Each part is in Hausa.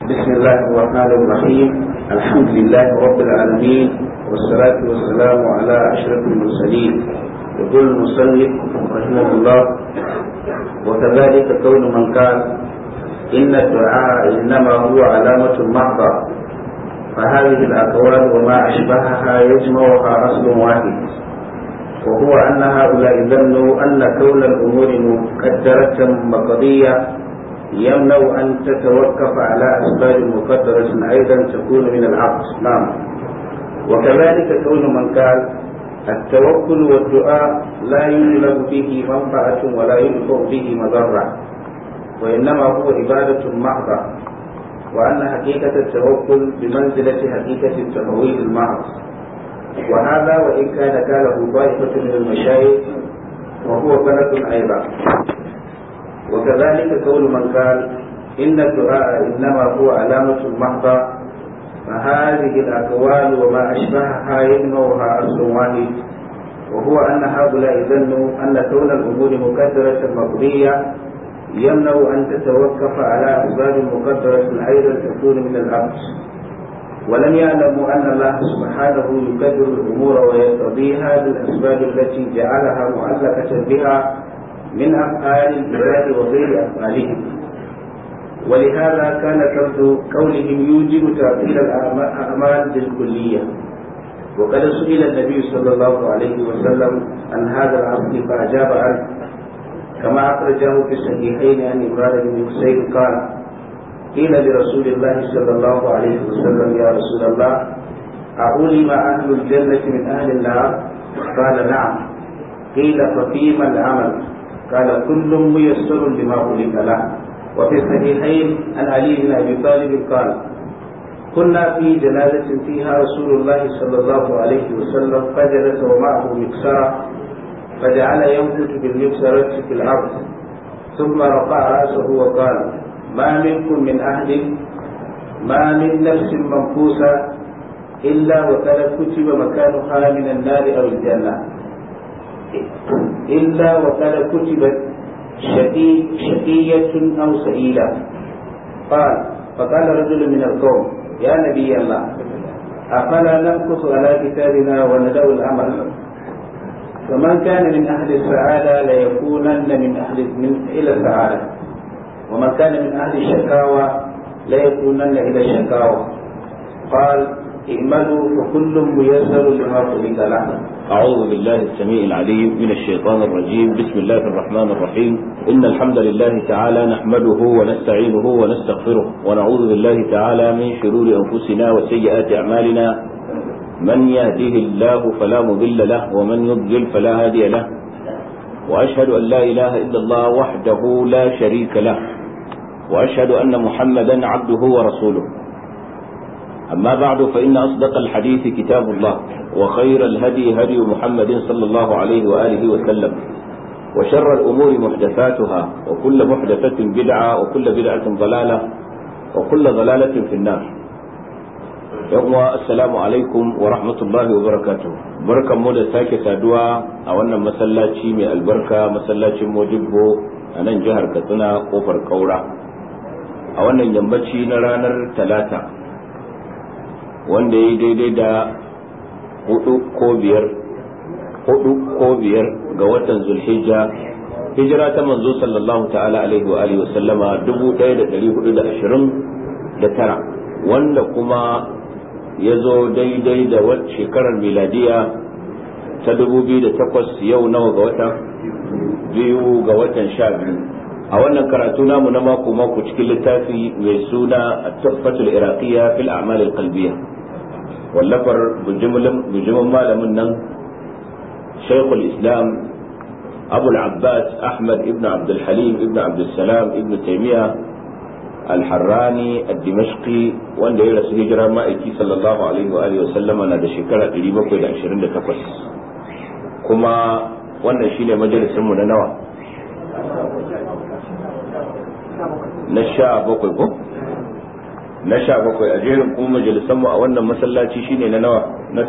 بسم الله الرحمن الرحيم. الحمد لله رب العالمين، والصلاة والسلام على أشرف المرسلين. يقول المصنف رحمه الله: وكذلك قول من قال إن الدعاء إنما هو علامة محضة، فهذه الأقوال وما أشبهها يجمعها أصل واحد، وهو أن هؤلاء ظنوا أن كون الأمور مقدرة مقضية يمنع أن تتوقف على أسباب مقدرة أيضا تكون من العقل. نعم. وكذلك كون من قال التوكل والدعاء لا يطلب به منفعة ولا يدفع به مضرة، وإنما هو عبادة محضة، وأن حقيقة التوكل بمنزلة حقيقة التفويض المحض، وهذا وإن كان قاله طائفة من المشايخ وهو غلط أيضا. وكذلك قول من قال إن الدعاء إنما هو علامة محضة، فهذه الأقوال وما أشبهها يجمعها أصل واحد، وهو أن هؤلاء ظنوا أن كون الأمور مقدرة مقضية يمنع أن تتوقف على أسباب مقدرة أيضا تكون من العبد، ولم يعلموا أن الله سبحانه يقدر الأمور ويقضيها بالأسباب التي جعلها معلقة بها من أفعال العباد وغير أفعالهم. ولهذا كان فرد قولهم يوجب تعطيل الأعمال بالكلية. وقد سئل النبي صلى الله عليه وسلم عن هذا الأصل فأجاب عنه، كما أخرجه في الصحيحين عن عمران بن حسين قال: قيل لرسول الله صلى الله عليه وسلم: يا رسول الله، أعلم أهل الجنة من أهل النار؟ قال: نعم. قيل: ففيما العمل؟ قال: كل ميسر لما خلق له. وفي الصحيحين عن علي بن أبي طالب قال: كنا في جنازة فيها رسول الله صلى الله عليه وسلم، فجلس ومعه مكسرة، فجعل ينفث بالمكسرة في الأرض، ثم رفع رأسه وقال: ما منكم من أحد، ما من نفس منفوسة إلا وقد كتب مكانها من النار أو الجنة، إلا وقد كتبت شقية أو سعيدة. فقال رجل من القوم: يا نبي الله، أفلا نمكث على كتابنا وندع العمل؟ فمن كان من أهل السعادة ليكونن إلى السعادة، ومن كان من أهل الشكاوى ليكونن إلى الشكاوى. قال: اعملوا فكل ميسر لما خلق له. أعوذ بالله السميع العليم من الشيطان الرجيم. بسم الله الرحمن الرحيم. إن الحمد لله تعالى نحمده ونستعينه ونستغفره، ونعوذ بالله تعالى من شرور أنفسنا وسيئات أعمالنا، من يهده الله فلا مضل له، ومن يضلل فلا هادي له، وأشهد أن لا إله إلا الله وحده لا شريك له، وأشهد أن محمدا عبده ورسوله. أما بعد، فإن أصدق الحديث كتاب الله، وخير الهدي هدي محمد صلى الله عليه وآله وسلم، وشر الأمور محدثاتها، وكل محدثة بدعة، وكل بدعة ضلالة، وكل ضلالة في النار. السلام عليكم ورحمة الله وبركاته. بركة مودة ساكي سادوا أولا مسلاتي من البركة، مسلاتي موجبه أنا جهر كتنا قفر كورا، أولا ينبتشي نرانر ثلاثة، wanda ya daidai da hudu ko biyar ga watan Zulhijja, hijira ta manzo sallallahu ta'ala alaihi wa alihi wa sallama 1429, wanda kuma ya zo daidai da shekarar miladiya ta 2008. yau nawa ga watan? 2 ga watan 12. a wannan karatu namu na mako cikin littafi mai suna at-tuhfatul iraqiyya fil a'mal al-qalbiyya, wallafar bujumin malamin nan shaykhul islam abul abbas ahmad ibn abdul halim ibn abdul salam ibn taymiya al-harrani ad-dimashqi, wanda ya rasu hijira ma'aiki sallallahu alaihi wa alihi wa sallama na da shekara 728, kuma wannan shine majalisin mu na nawa? na 17 ko? na 17 a jerin kuma majalisanmu a wannan masallaci shine na nawa? na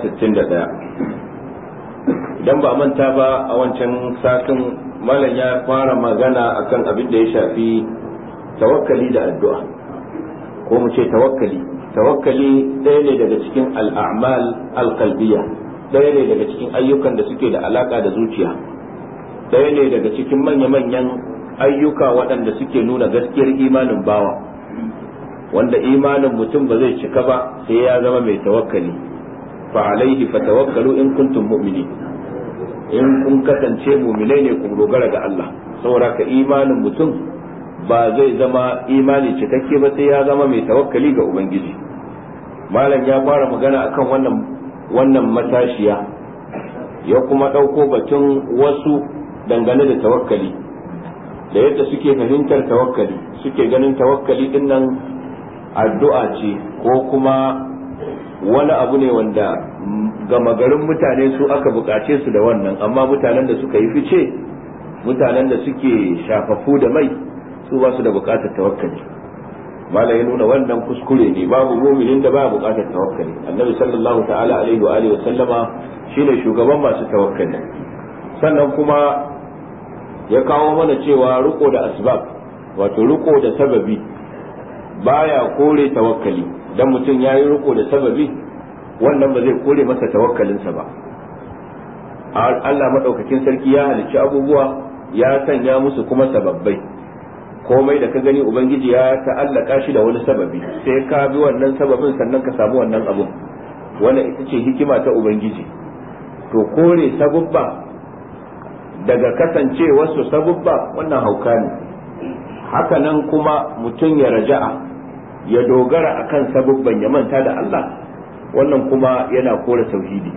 61. idan ba manta ba, a wancan satin malam ya fara magana akan abin da ya shafi tawakkali da addu'a, ko mu ce tawakkali ɗaya ne daga cikin al'amal alqalbiyya, ɗaya ne daga cikin ayyukan da suke da alaka da zuciya, ɗaya ne daga cikin manya-manyan ayyuka waɗanda suke nuna gaskiyar imanin bawa, wanda imanin mutum ba zai cika ba sai ya zama mai tawakkali. fa alaihi fatawakkalu in kuntum mu'minin, in kun kasance mu'minai ne ku dogara ga Allah. saboda ka imanin mutum ba zai zama imani cikakke ba sai ya zama mai tawakkali ga ubangiji. malam ya fara magana akan wannan matashiya, ya kuma ɗauko batun wasu dangane da tawakkali da yadda suke fahimtar tawakkali, suke ganin tawakkali din nan addu'a ce ko kuma wani abu ne wanda gama garin mutane su aka bukace su da wannan, amma mutanen da suka yi fice, mutanen da suke shafafu da mai, su ba su da bukatar tawakkali. mala ya nuna wannan kuskure ne, babu mu'minin da ba bukatar tawakkali. annabi sallallahu ta'ala alaihi wa alihi wa sallama shine shugaban masu tawakkali. sannan kuma ya kawo mana cewa riko da asbab, wato riko da sababi baya kore tawakkali. dan mutum yayi riko da sababi, wannan ba zai kore masa tawakkalinsa ba. Allah madaukakin sarki ya halicci abubuwa, ya sanya musu kuma sababbai. komai da ka gani ubangiji ya ta'allaka shi da wani sababi, sai ka bi wannan sababin sannan ka samu wannan abun. wannan ita ce hikima ta ubangiji. to kore sabubba daga kasancewarsu sabubba, wannan hauka ne. haka nan kuma mutum ya raja'a, ya dogara akan sabubban, ya manta da Allah, wannan kuma yana kore tauhidi.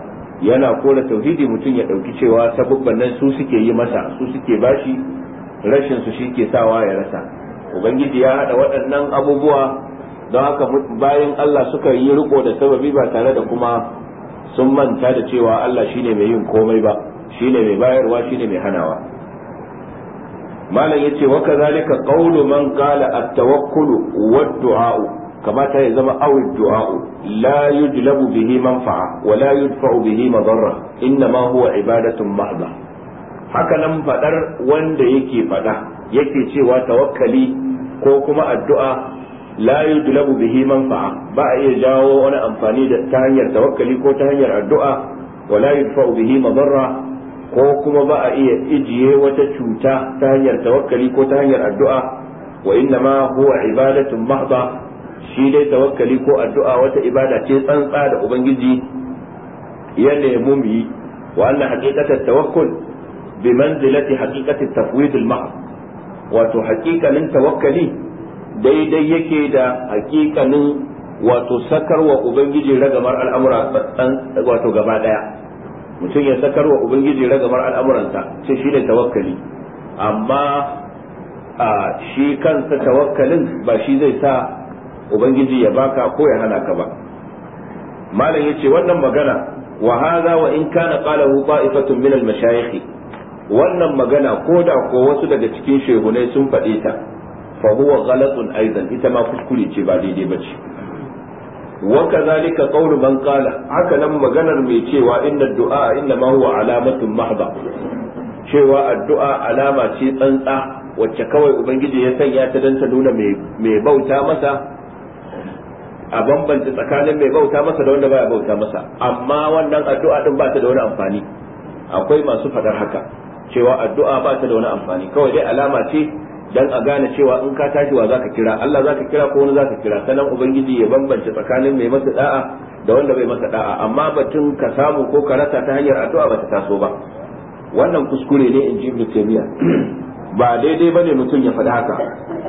mutum ya dauki cewa sabubban nan su suke yi masa, su suke bashi, rashin su shike sawa ya rasa. ubangiji ya hada waɗannan abubuwa, don haka bayan Allah suka yi riko da sababi ba tare da kuma sun manta da cewa Allah shine mai yin komai ba, shine mai bayarwa, shine mai hanawa. malam yace wa kadhalika qawlu man qala at-tawakkulu wad-du'a, kamata ya zama aw ad-du'a la yujlabu bihi manfa'a wa la yudfa'u bihi madarra, inma huwa ibadatun mahdha. haka nan fadar wanda yake cewa tawakkali ko kuma addu'a la yujlabu bihi manfa'a, ba a iya jawo wani amfani da ta hanyar tawakkali ko ta hanyar addu'a, wa la yudfa'u bihi madarra, ko kuma ba a iya ijiye wata cuta ta hanyar tawakkali ko ta hanyar addu'a. wa inna ma huwa ibadatun mahdha, shi dai tawakkali ko addu'a wata ibada ce tsantsa da ubangiji ya nemi mu yi. wa anna haqiqatat tawakkul bi manzilati haqiqatit tafwid al-mahd, wato haqiqanin tawakkali daidai yake da haqiqanin wato sakarwa ubangiji ragamar al'amura wato gaba daya. mutum ya sakarwa ubangiji ragamar al'amuransa sai shi ne tawakkali, amma shi kansa tawakkalin ba shi zai sa ubangiji ya baka ko ya hana ka ba. malam yace wannan magana, wa hadha wa in kana qalahu ta'ifatun min al-mashayikh, wannan magana ko da ko wasu daga cikin shehunai sun faɗe ta, fa huwa ghalatun aidan, ita ma kuskure ce, ba daidai bace. wa kadhalika qawlu man qala, haka nan maganar mai cewa inna du'a inna ma huwa alamatun mahdha, cewa addu'a alama ce tsantsa wacce kawai ubangiji ya sanya ta dan ta nuna mai bauta masa, a bambanta tsakanin mai bauta masa da wanda baya bauta masa. amma wannan addu'a din ba ta da wani amfani. akwai masu fadar haka, cewa addu'a ba ta da wani amfani, kawai dai alama ce dan a gane cewa in ka tashi wa zaka kira, Allah zaka kira ko wani zaka kira, sanan ubangiji ya bambance tsakanin mai masa da'a da wanda bai masa da'a. amma batun ka samu ko ka rasa ta hanyar addu'a ba ta taso ba. wannan kuskure ne in ji Ibn Taymiyyah. ba daidai bane mutum ya faɗi haka.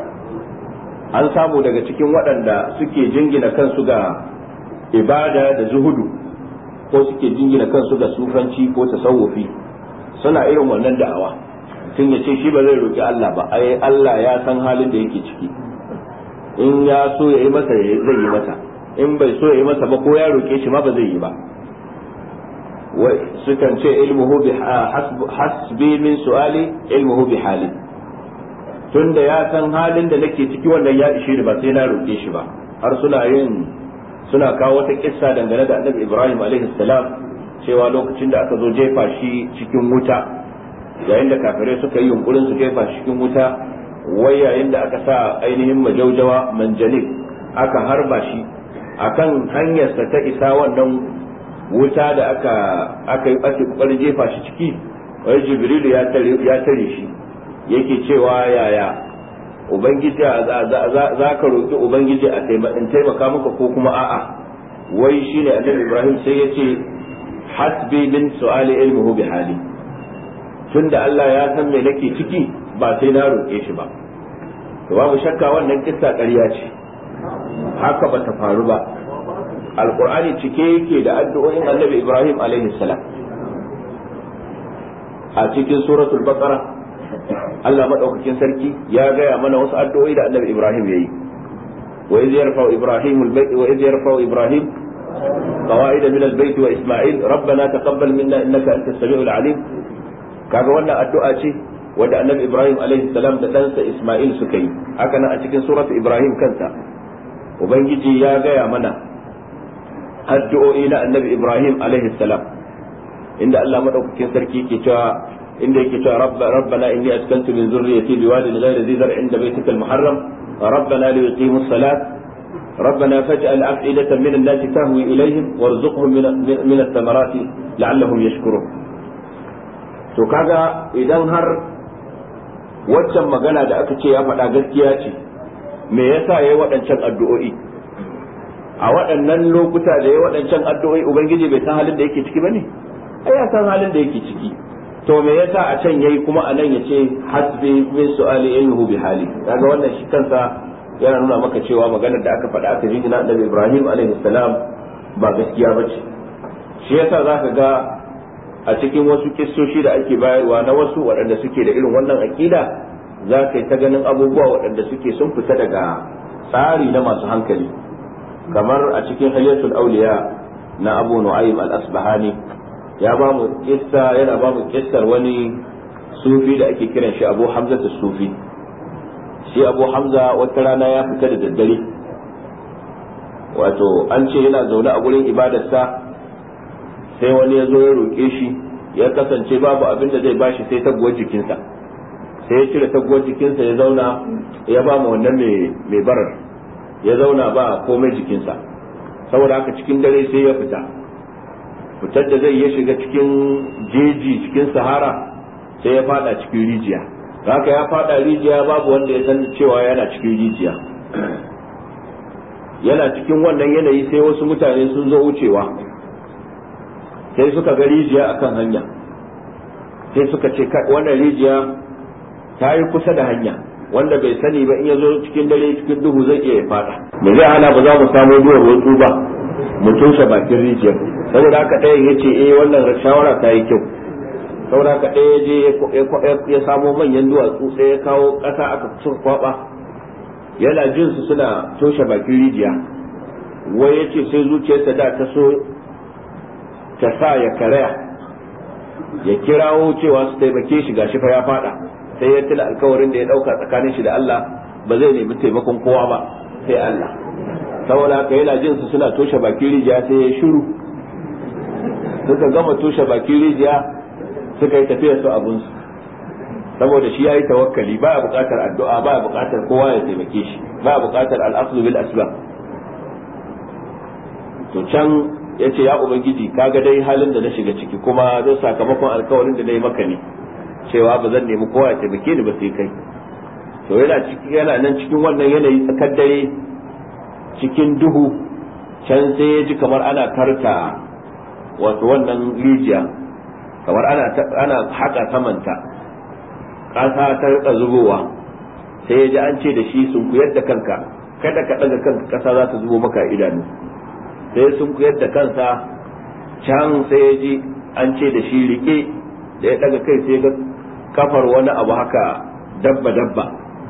an samu daga cikin waɗanda suke jingina kansu ga ibada da zuhudu, ko suke jingina kansu ga sufanci ko tasawufi, suna irin wannan da'awa. tun ya ce shi ba zai roki Allah ba, ai Allah ya san halin da yake ciki, in ya so ya yi masa zai yi masa, in bai so ya yi masa ba ko ya roke shi ma ba zai yi ba. sukan ce ilmuhu bi hasbi min su'ali ilmuhu bi hali, tunda ya san halin da nake ciki wannan ya ishe ni ba sai na roke shi ba. har suna kawo wata kissa dangane da Annabi Ibrahim alaihi salam, cewa lokacin da aka zo jefa shi cikin wuta, yayin da kafirai suka yi yunkurin su jefa shi cikin wuta, wai yayin da aka sa ainihin majaujawa manjanik aka harba shi akan hanyarsa ta isa wannan wuta da aka yi kokarin jefa shi ciki, wai Jibrilu ya tare shi yake cewa yaya ubangiji za ka roƙi ubangiji in taimaka maka ko kuma a'a. Wai shine annabi Ibrahim sai ya ce hasbi min su'ali ilmuhu bi hali, tunda Allah ya san me nake ciki ba sai na roƙe shi ba. To babu shakka wannan kissa ƙarya ce, haka ba ta faru ba. Alƙur'ani cike yake da addu'o'in annabi Ibrahim alaihi salam. A cikin suratul baqara Allah madaukakin sarki ya gaya mana wasu addu'o'i da annabi Ibrahim yayi. wa idh yarfa'u Ibrahim قواعد من البيت وإسماعيل ربنا تقبل منا إنك أنت السميع العليم. kaga wannan addu'a ce wanda annabi Ibrahim alaihi salam da ɗansa Ismail suka yi. Haka nan a cikin surat Ibrahim kansa ubangiji ya gaya mana addu'o'i na annabi Ibrahim alaihi salam, inda Allah madaukakin sarki yake cewa rabbana inni askantu min zurriyyati biwadin ghayri dhi zar'in inda baytikal muharram rabbana liyuqimus salat ربنا فاجعل أفئدة من الناس تهوي إليهم وارزقهم من الثمرات لعلهم يشكرون. to kaga idan har waccan magana da aka ce ya faɗa gaskiya ce, me yasa yayi waɗancan addu'o'i a waɗannan lokuta da yayi waɗancan addu'o'i? Ubangiji bai san halin da yake ciki bane? ai ya san halin da yake ciki. to me yasa a can yayi kuma a nan yace hasbi min su'ali ilmuhu bi hali? kaga wannan shi kansa yana nuna maka cewa maganar da aka faɗa aka jingina annabi Ibrahim alaihi salam ba gaskiya bace. Shi yasa zaka ga a cikin wasu kissoshi da ake bayarwa na wasu waɗanda suke da irin wannan aqida, za ka yi ta ganin abubuwa waɗanda suke sun fita daga tsari na masu hankali, kamar a cikin Hilyatul Awliya na Abu Nu'aym al-Asbahani yana ba mu kissar wani sufi da ake kiran shi Abu Hamza as-Sufi. Shi Abu Hamza wata rana ya fita da daddare, wato an ce yana zaune a gurin ibadarsa, sai wani ya zo ya roƙe shi, ya kasance babu abin da zai bashi sai taguwar jikinsa. Sai ya cire taguwar jikinsa ya zauna, ya ba mu wannan mai barar, ya zauna ba komai jikinsa. Saboda haka cikin dare sai ya fitar da zai ya shiga cikin jeji, cikin sahara, sai ya fada cikin rijiya. Haka ya fada rijiya, babu wanda ya san cewa yana cikin rijiya. Yana cikin wannan yanayi sai wasu mutane sun zo wucewa, sai suka ga rijiya akan hanya, sai suka ce wannan rijiya ta yi kusa da hanya, wanda bai sani ba in ya zo cikin dare cikin duhu zai iya ya fada. Me zai hana ba za mu samu duwar wasu ba mu toshe bakin rijiyar? Saboda haka ɗayan ya ce wannan shawara ta yi kyau. Saboda haka ɗaya je ya samo manyan duwatsu, sai ya kawo ƙasa aka suka kwaba, yana jin su suna toshe bakin rijiya. Wai ya ce sai zuciyarsa da ta so ta sa ya karaya, ya kirawo cewa su taimake shi, gashi fa ya fada. Sai ya tila alkawarin da ya dauka tsakanin shi da Allah, ba zai nemi taimakon kowa ba sai Allah. Saboda haka yana jin su suna toshe bakin rijiya, sai ya shiru. Suka gama toshe bakin rijiya, suka yi tafiyar su abun su, saboda shi yayi tawakkali, baya buƙatar addu'a, baya buƙatar kowa ya taimake shi, baya buƙatar al-akhdhu bil asbab. To can yace ya ubangiji, kaga dai halin da na shiga ciki, kuma zai sakamakon alkawarin da nayi maka ne cewa ba zan nemi kowa ya taimake ni ba sai kai. To yana nan cikin wannan yanayi tsakar dare cikin duhu, can sai ya ji kamar ana karta wato wannan rijiya, kamar ana haka samanta, ƙasa ta rika zubowa. Sai ya ji an ce da shi sun kuyar da kanka, kada ka ɗaga kanka ƙasa za ta zubo maka idanu. Sai sun kuyar da kansa, can sai ya ji an ce da shi riƙe, da ya ɗaga kai sai ga kafar wani abu haka dabba.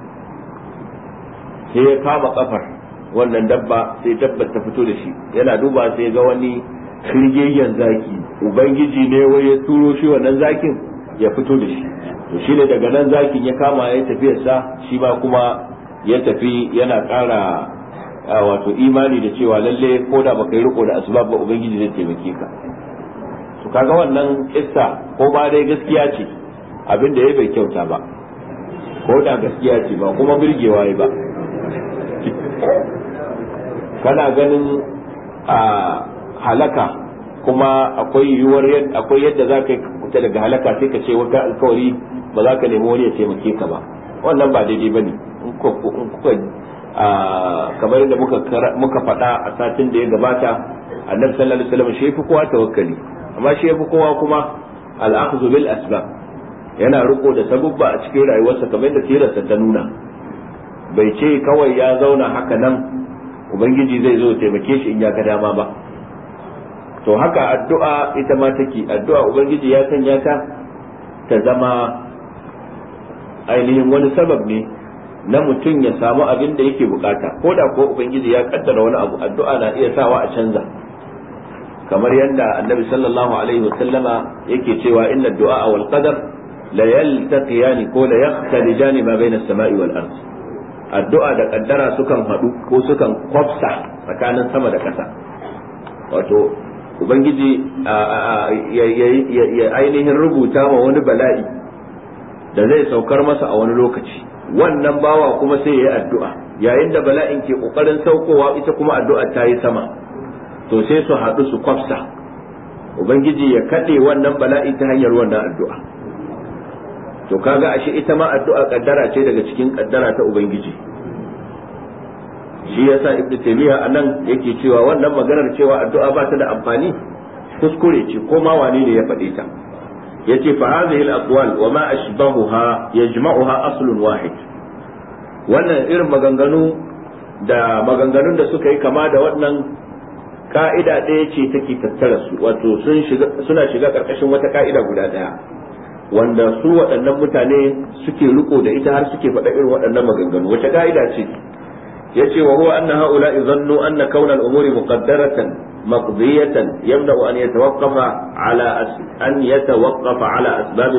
Sai ya kama kafar wannan dabba, sai dabba ta fito da shi, yana duba sai ga wani shirgegen zaki. Ubangiji ne wai ya turo shi wannan zakin ya fito da shi. To shi ne daga nan zakin ya kama ya tafiyarsa, shi ma kuma ya tafi yana ƙara wato imani da cewa lalle ko da baka yi riko da asbab ba ubangiji zai taimake ka. To kaga wannan kissa ko ba dai gaskiya ce, abin da ya bai kyauta ba, ko da gaskiya ce ba kuma birgewa ba. kana ganin halaka kuma akwai yadda za ka fita daga halaka sai ka ce wata alkawari ba za ka nemi wani ya taimake ka ba, wannan ba daidai ba ne. Kamar yadda muka faɗa a satin da ya gabata, annabi sallallahu alaihi wasallam shi yafi kowa tawakkali, amma shi yafi kowa kuma al-akhdhu bil asbab, yana riko da sabubba a cikin rayuwarsa kamar yadda sirarsa ta nuna. Bai ce kawai ya zauna haka nan ubangiji zai zo taimake shi in ya ga dama ba. To haka addu'a ita ma take, addu'a ubangiji ya sanya ta zama ainihin wani sabab ne na mutum ya samu abin da yake bukata, ko da ko ubangiji ya kaddara wani abu, addu'a na iya sawa a canza. Kamar yadda annabi sallallahu alaihi wasallama yake cewa inna du'a wal qadar la yaltaqiyani ko la yaqtalijani ma bayna as-sama'i wal ard. Addu'a da kaddara sukan hadu ko sukan kwafsa tsakanin sama da ƙasa. Wato ubangiji ya ainihin rubuta ma wani bala'i da zai saukar masa a wani lokaci, wannan bawa kuma sai ya yi addu'a, yayin da bala'in ke kokarin saukowa ita kuma addu'a ta yi sama, to sai su haɗu su kwafsa, ubangiji ya kaɗe wannan bala'i ta hanyar wannan addu'a. To kaga ashe ita ma addu'a kaddara ce daga cikin kaddara ta ubangiji. Shi yasa ibnu taymiya anan yake cewa wannan maganar cewa addu'a ba ta da amfani kuskure ce, ko ma wane ne ya faɗe ta. yace fa hadhihi al-aqwal wa ma ashbahuha yajma'uha aslun wahid. Wannan irin maganganun da suka yi kama da wannan ka'ida ɗaya ce take tattara su, wato suna shiga karkashin wata ka'ida guda ɗaya wanda su waɗannan mutane suke riko da ita har suke faɗa irin waɗannan maganganu. Wace ka'ida ce? yace wa huwa anna ha'ula'i dhannu anna kauna al-umuri muqaddaratan مقضية يمنع أن يتوقف على أسباب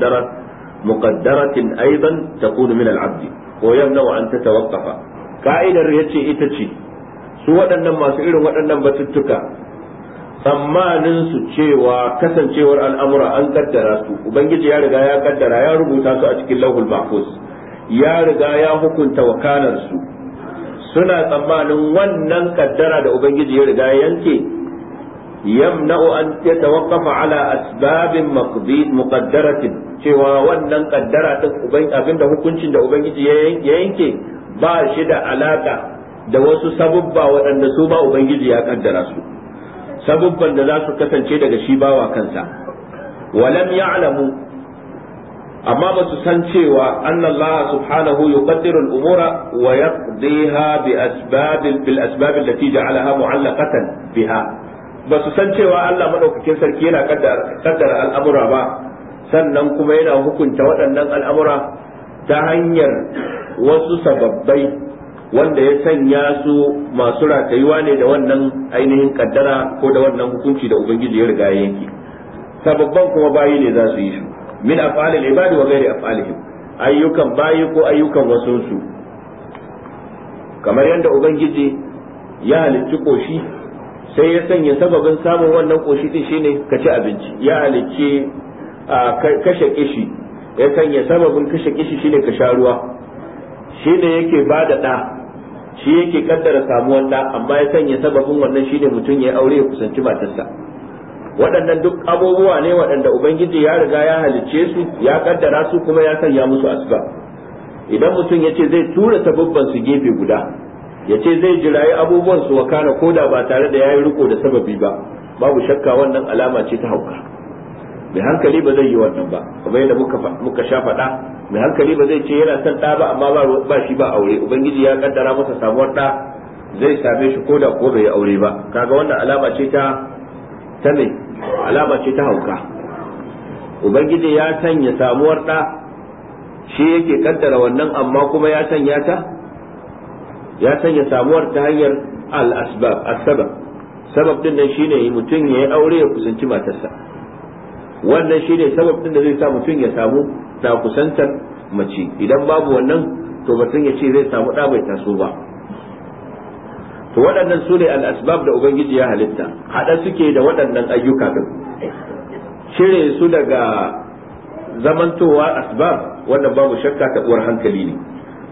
مقدرة أيضا تكون من العبد ويمنع أن تتوقف. قاعدة يتشي إتشي سوى أن ما سئلوا وأن بتتك tsammanin su cewa kasancewar al'amura an kaddara su, ubangiji ya riga ya kaddara, ya rubuta su a cikin lauhul mahfuz, ya riga ya hukunta wakalar su. Suna tsammanin wannan kaddara da ubangiji ya riga yanke yamna'u an yatawaqqafa ala asbabin muqaddaratin, cewa wannan kaddara din abinda hukuncin da ubangiji ya yanke ba shi da alaka da wasu sabubba waɗanda su ba ubangiji ya kaddara su, sabubban da za su kasance daga shi bawa kansa. walam ya'lamu, amma ba su san cewa annallaha subhanahu yuqaddiru al-umura wa yaqdiha bil asbab allati ja'alaha mu'allaqatan biha. Ba su san cewa Allah madaukakin sarki yana kaddara al'amura ba, sannan kuma yana hukunta waɗannan al'amura ta hanyar wasu sababbai wanda ya sanya su masu ratayuwa ne da wannan ainihin kaddara ko da wannan hukunci da ubangiji ya riga ya yanke. Sababban kuma bayi ne za su yi su min af'alil ibadi wa ghairi af'alihim, ayyukan bayi ko ayyukan wasunsu. Kamar yadda ubangiji ya halicci koshi, sai ya sanya sababin samun wannan koshi din shine ka ci abinci. Ya halicci kashe kishi, ya sanya sababin kashe kishi shine ka sha ruwa. Shine yake bada da, shi yake kaddara samuwar da, amma ya sanya sababin wannan shine mutum ya aure ya kusanci matarsa. Waɗannan duk abubuwa ne waɗanda ubangiji ya riga ya halicce su, ya kaddara su, kuma ya sanya musu asbab. Idan mutum ya ce zai tura sababban su gefe guda, ya ce zai jirayi abubuwan su wakana koda ba tare da ya yi riko da sababi ba, babu shakka wannan alama ce ta hauka. Mai hankali ba zai yi wannan ba, kamar yadda muka sha faɗa, mai hankali ba zai ce yana son ɗa ba amma ba shi ba aure, ubangiji ya kaddara masa samuwar ɗa, zai same shi koda ko bai yi aure ba. Kaga wannan alama ce ta me? Alama ce ta hauka. Ubangiji ya sanya samuwar ɗa, shi yake kaddara wannan, amma kuma ya sanya samuwar ta hanyar al-asbab. Sabab din nan shine mutum ya yi aure ya kusanci matarsa. Wannan shine sabab din da zai sa mutum ya samu da kusantar mace. Idan babu wannan, to mutum ya ce zai samu ɗa bai taso ba. To waɗannan su ne al'asbab da Ubangiji ya halitta, haɗa suke da waɗannan ayyuka ɗin. Cire su daga zamantowa asbab, wannan babu shakka taɓuwar hankali ne.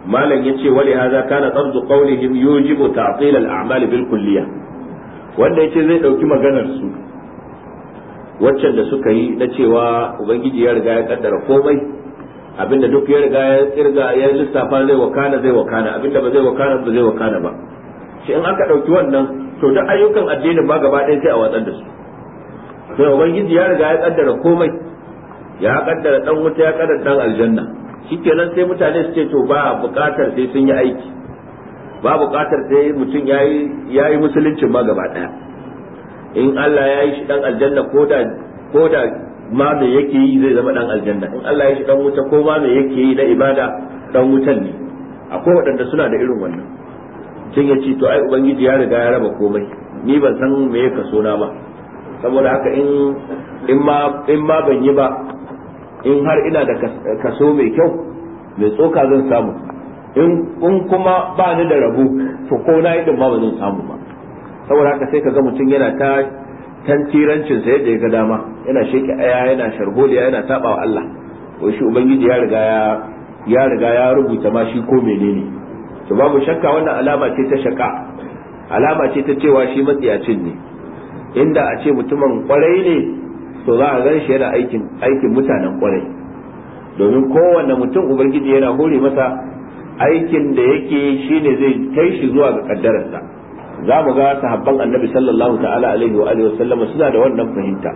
malam yace wali hadha kana tardu qawlihim yujibu ta'til al-a'mal bil kulliyah, wanda yace zai dauki maganar su waccan da suka yi na cewa ubangiji ya riga ya kaddara komai, abinda duk ya riga ya kirga ya lissafa zai wakana abinda ba zai wakana ba shi in aka dauki wannan to duk ayyukan addinin ma gaba ɗaya sai a watsar da su. sai ubangiji ya riga ya kaddara komai, ya kaddara dan wuta ya kaddara dan aljanna, shikenan sai mutane su ce to ba buƙatar sai sun yi aiki, ba buƙatar sai mutum yayi musuluncin ma gaba ɗaya. in Allah ya yi shi dan aljanna ko da ma me yake yi zai zama dan aljanna, in Allah ya yi shi dan wuta ko ma me yake yi na ibada dan wutan ne. akwai waɗanda suna da irin wannan, tun ya ce to ai ubangiji ya riga ya raba komai, ni ban san me ya kaso na ba, saboda haka in ma ban yi ba, in har ina da kaso mai kyau mai tsoka zan samu, in kuma ba ni da rabo to ko na yi din ma ba zan samu ba. saboda haka sai kaga mutum yana ta tantirancin sa yadda ya ga dama, yana sheke aya, yana sharholiya, yana saba wa Allah, ko shi ubangiji ya riga ya rubuta ma shi ko menene. to babu shakka wannan alama ce ta shaka, alama ce ta cewa shi matsiyacin ne. inda a ce mutumin kwarai ne to za a gan shi yana aikin mutanen kwarai, domin kowanne mutum ubangiji yana hore masa aikin da yake shine zai kai shi zuwa ga kaddararsa. za mu ga sahabban annabi sallallahu ta'ala alaihi wa alihi wasallama suna da wannan fahimta.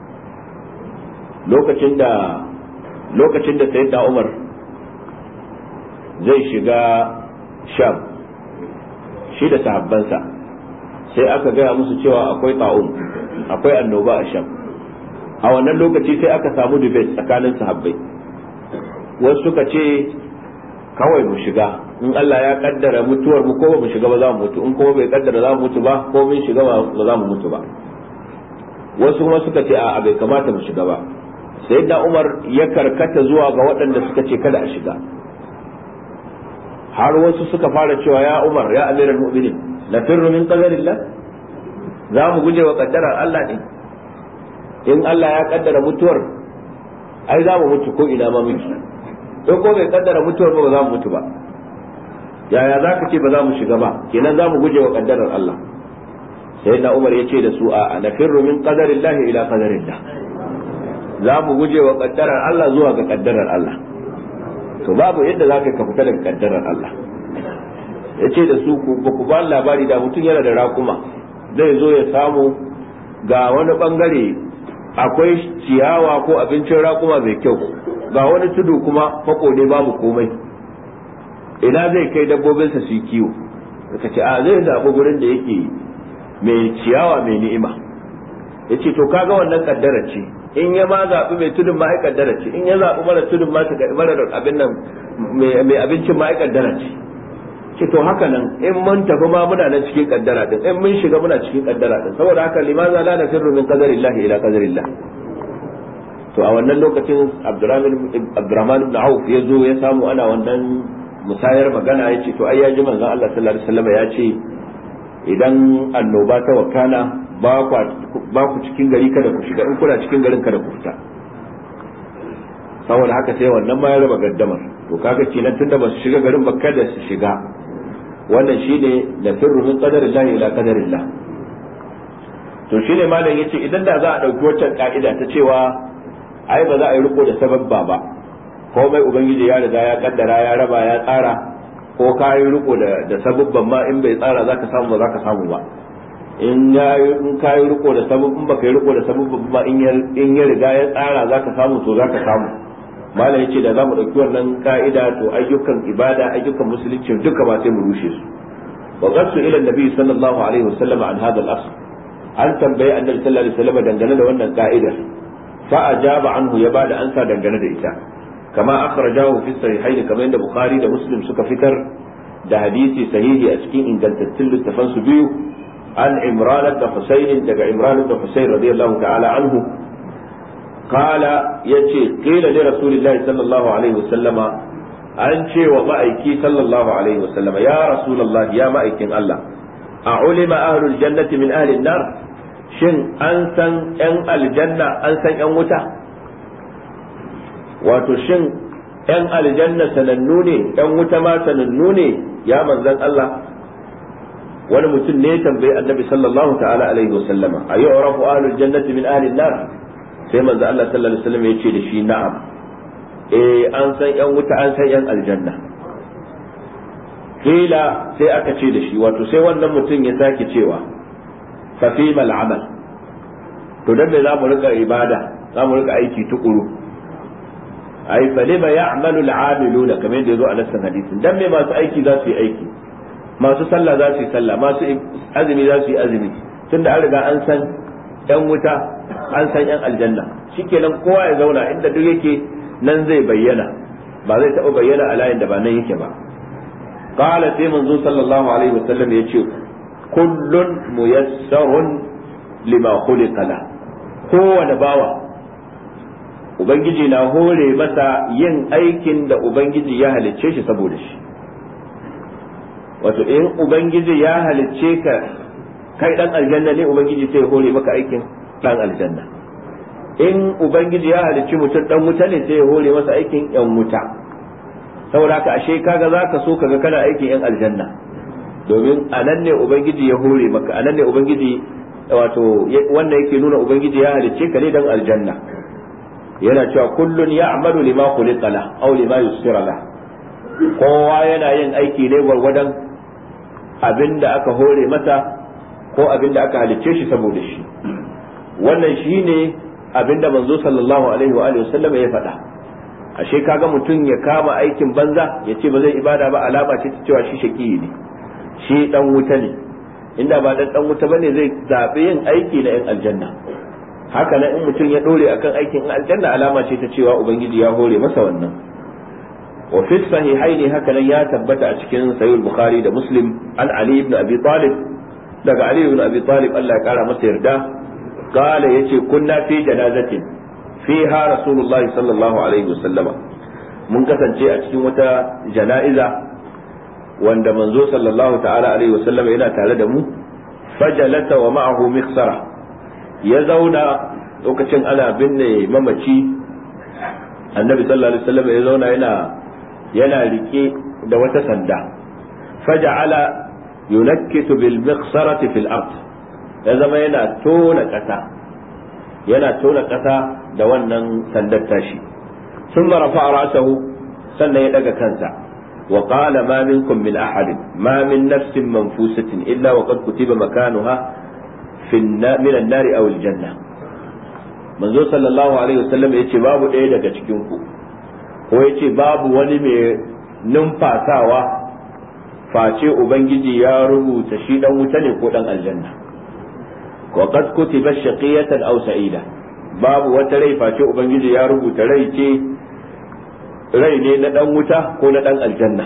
lokacin da sayyidina Umar zai shiga Sham shi da sahabbansa, sai aka gaya musu cewa akwai ta'un, akwai annoba a Sham. a wannan lokaci sai aka samu debate tsakanin sahabbai, wasu suka ce kawai mu shiga, in Allah ya kaddara mutuwar mu ko ba mu shiga ba za mu mutu, in kuma bai kaddara za mu mutu ba ko mun shiga ba za mu mutu ba. wasu kuma suka ce a bai kamata mu shiga ba. sayyidina Umar ya karkata zuwa ga waɗanda suka ce kada a shiga, har wasu suka fara cewa ya Umar ya amiral mu'minin la firru min qadarillah, za mu guje wa kaddarar Allah ne, in Allah ya kaddara mutuwar ai za mu mutu ko ina ma miki, in ko bai kaddara mutuwar ba za mu mutu ba. yaya za ka ce ba za mu shiga ba, kenan za mu guje wa kaddarar Allah. sai na Umar ya ce da su a nafirru min qadarillah ila qadarillah, za mu guje wa kaddarar Allah zuwa ga kaddarar Allah. to babu yadda za ka fita daga kaddarar Allah. ya ce da su ku ba labari da mutum yana da raƙuma zai zo ya samu ga wani bangare akwai ciyawa ko abincin raƙuma mai kyau, ga wani tudu kuma fako ne babu komai, ina zai kai dabbobinsa su yi kiwo? ka ce a zai zaɓi gurin da yake mai ciyawa mai ni'ima. ya ce to kaga wannan kaddara ce, in ya ma zaɓi mai tudun ma ai kaddara ce, in ya zaɓi mara tudun ma mara abin nan mai abincin ma ai kaddara ce. ce to haka nan in mun tafi ma muna nan cikin kaddara din, in mun shiga muna cikin kaddara din, saboda haka limaza la nafirru min qadarillahi ila qadarillah. to a wannan lokacin Abdurrahman ibn Auf ya zo ya samu ana wannan musayar magana, ya ce to ai ya ji manzon Allah sallallahu alaihi wasallam ya ce idan annoba ta wakana ba ku cikin gari kada ku shiga, in kuna cikin garin kada ku fita. saboda haka sai wannan ma ya raba gaddamar. to kaga kenan tunda ba su shiga garin ba kada su shiga, wannan shine nafirru min qadarillah ila qadarillah. to shine malam yace idan da za a dauki waccan ka'ida ta cewa ai ba za a yi riko da sababba ba, komai ubangiji ya riga ya kaddara ya raba ya tsara, ko ka yi riko da sababban ma in bai tsara zaka samu ba zaka samu ba, in ka yi riko da sababban ba ka yi riko da sababban ba in ya riga ya tsara zaka samu to zaka samu. malam yace da za mu dauki wannan ka'ida to ayyukan ibada ayyukan musulunci duka ba sai mu rushe su. wa qasu ila annabi sallallahu alaihi wasallam an hada al-asl, an tambaye annabi sallallahu alaihi wasallam dangane da wannan ka'idar, fa ajaba anhu ya bada ansa dangane da ita, kama akhrajahu fi sahihain, kamar yadda bukhari da muslim suka fitar da hadisi sahihi a cikin ingantattun littafan su biyu, an imran ibn husayn, daga imran ibn husayn radiyallahu ta'ala anhu qala yace qila li rasulillahi sallallahu alaihi wasallama, an ce wa ma'aiki sallallahu alaihi wasallama ya rasulullah ya ma'aikin Allah, a ulima ahlul jannati min ahli an-nar, shin an san yan aljanna an san yan wuta? wato shin yan aljanna sanannu ne yan wuta ma sanannu ne ya manzon Allah? wani mutum ne ya tambayi annabi sallallahu ta'ala alaihi wasallama ayyurafu ahlul jannati min ahli an-nar, sai manzo Allah sallallahu alaihi wasallam ya ce da shi na'am, an san yan wuta an san yan aljanna. kila sai aka ce da shi, wato sai wannan mutum ya sake cewa fa fi mal amal, to dan me za mu rika ibada, za mu rika aiki tukuru? ai fa lima ya'malu al-'amiluna, kamar yadda yazo a nassan hadisin, dan me masu aiki za su yi aiki, masu sallah za su yi sallah, masu azumi za su yi azumi, tunda an riga an san yan wuta an san yan aljanna, shikenan kowa ya zauna inda duk yake nan zai bayyana, ba zai taɓa bayyana a layin da ba nan yake ba. qala sai manzo sallallahu alaihi wasallam yace kullun muyassarun lima khuliqa la, kowane bawa ubangiji na hore masa yin aikin da ubangiji ya halicce shi saboda shi. wato in ubangiji ya halicce ka kai dan aljanna ne, ubangiji sai hore maka aikin dan aljanna. in ubangiji ya halicci mutum dan wuta ne, sai ya hore masa aikin yan wuta. saboda haka ashe kaga zaka so kaga kana aikin yan aljanna, domin anan ne ubangiji ya hore maka, anan ne ubangiji, wato wanda yake nuna ubangiji ya halicce ka ne dan aljanna. yana cewa kullun ya'malu lima khuliqa la aw lima yusira la, kowa yana yin aiki ne gwargwadon abinda aka hore masa ko abinda aka halicce shi saboda shi. wannan shine abinda manzo sallallahu alaihi wa alihi wasallam ya faɗa. ashe kaga mutum ya kama aikin banza ya ce ba zai ibada ba, alama ce ta cewa shi shaki ne, shi dan wuta ne. inda ba dan wuta bane zai zabe yin aiki na yan aljanna. haka nan in mutum ya dore akan aikin aljanna, alama ce ta cewa ubangiji ya hore masa wannan. wa fi sahihaini haka nan ya tabbata a cikin sahih bukhari da muslim an ali ibn abi talib, daga ali ibn abi talib Allah ya kara masa yarda, qala yace kunna fi janazatin fiha rasulullahi sallallahu alaihi wasallama, mun kasance a cikin wata jana'iza wanda manzo sallallahu ta'ala alaihi wasallama yana tare da mu. fajalata wa ma'ahu miksara, ya zauna lokacin ana binne mamaci, annabi sallallahu alaihi wasallama ya zauna yana rike da wata sanda. faja'ala yunakkitu bil miksarati fil ard, ya zama yana tona ƙasa da wannan sandar tashi. sun rafa'a ra'sahu, sannan ya daga kansa. wa qala ma minkum min ahadin ma min nafsin manfusatin illa wa qad kutiba makanuha min an-nar aw al-janna. manzo sallallahu alaihi wasallam yace babu ɗaya daga cikin ku, ko yace babu wani mai numfasawa face ubangiji ya rubuta shi dan wuta ne ko dan aljanna. wa qad kutiba shaqiyatan aw sa'ida, babu wata rai face ubangiji ya rubuta rai ne na dan wuta ko na dan aljanna.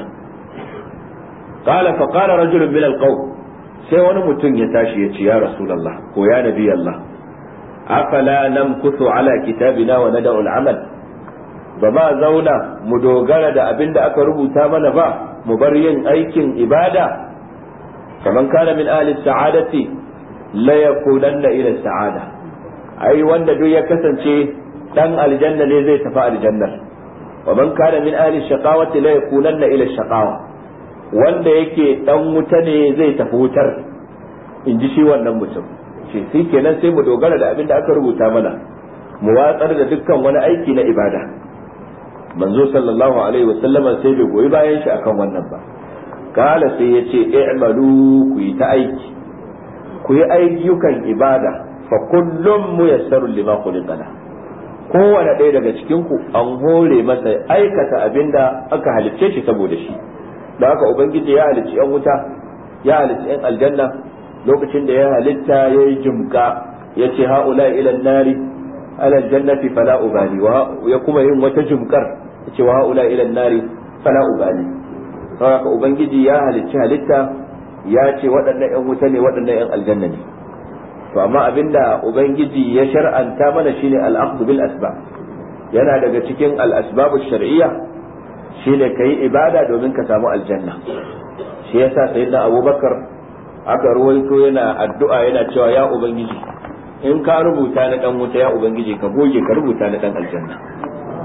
qala fa qala rajulun min alqawm, sai wani mutum ya tashi ya ce ya rasulullah ko ya nabi Allah, afala namkuthu ala kitabina wa nad'u al'amal, ba ma zauna mu dogara da abin da aka rubuta mana ba, mu bar yin aikin ibada. kaman kana min ahli sa'adati la yaqulanna ila sa'ada, ai wanda duk ya kasance dan aljanna ne zai tafi aljannar. wa man kana min ahli shaqawati la yaqulanna ila shaqawa, wanda yake dan wuta ne zai tafi wutar, in ji shi wannan mutum. shi kenan sai mu dogara da abin da aka rubuta mana, mu watsar da dukkan wani aiki na ibada. manzo sallallahu alaihi wasallama sai bai goyi bayan shi akan wannan ba. kala sai ya ce i'malu, ku yi ta aiki, ku yi ayyukan ibada, fa kullum muyassarun lima khuliqa la, kowane ɗaya daga cikin ku an hore masa aikata abinda aka halicce shi saboda shi. da haka ubangiji ya halicci yan wuta, ya halicci yan aljanna. lokacin da ya halitta ya yi jimka, ya ce ha'ula ila nari ala aljannati fala ubali, ya kuma yin wata jimkar, ya ce wa ha'ula ila nari fala ubali. saboda ubangiji ya halicci halitta, ya ce waɗannan yan wuta ne, waɗannan yan aljanna ne. to amma abinda ubangiji ya shar'anta mana shine al-akhdhu bil asbab. yana daga cikin al-asbabu shar'iyya shine kai ibada domin ka samu aljanna. shi yasa sayyidina Abubakar aka ruwaito yana addu'a yana cewa ya ubangiji, in ka rubuta na dan wuta, ya ubangiji ka goge ka rubuta na dan aljanna.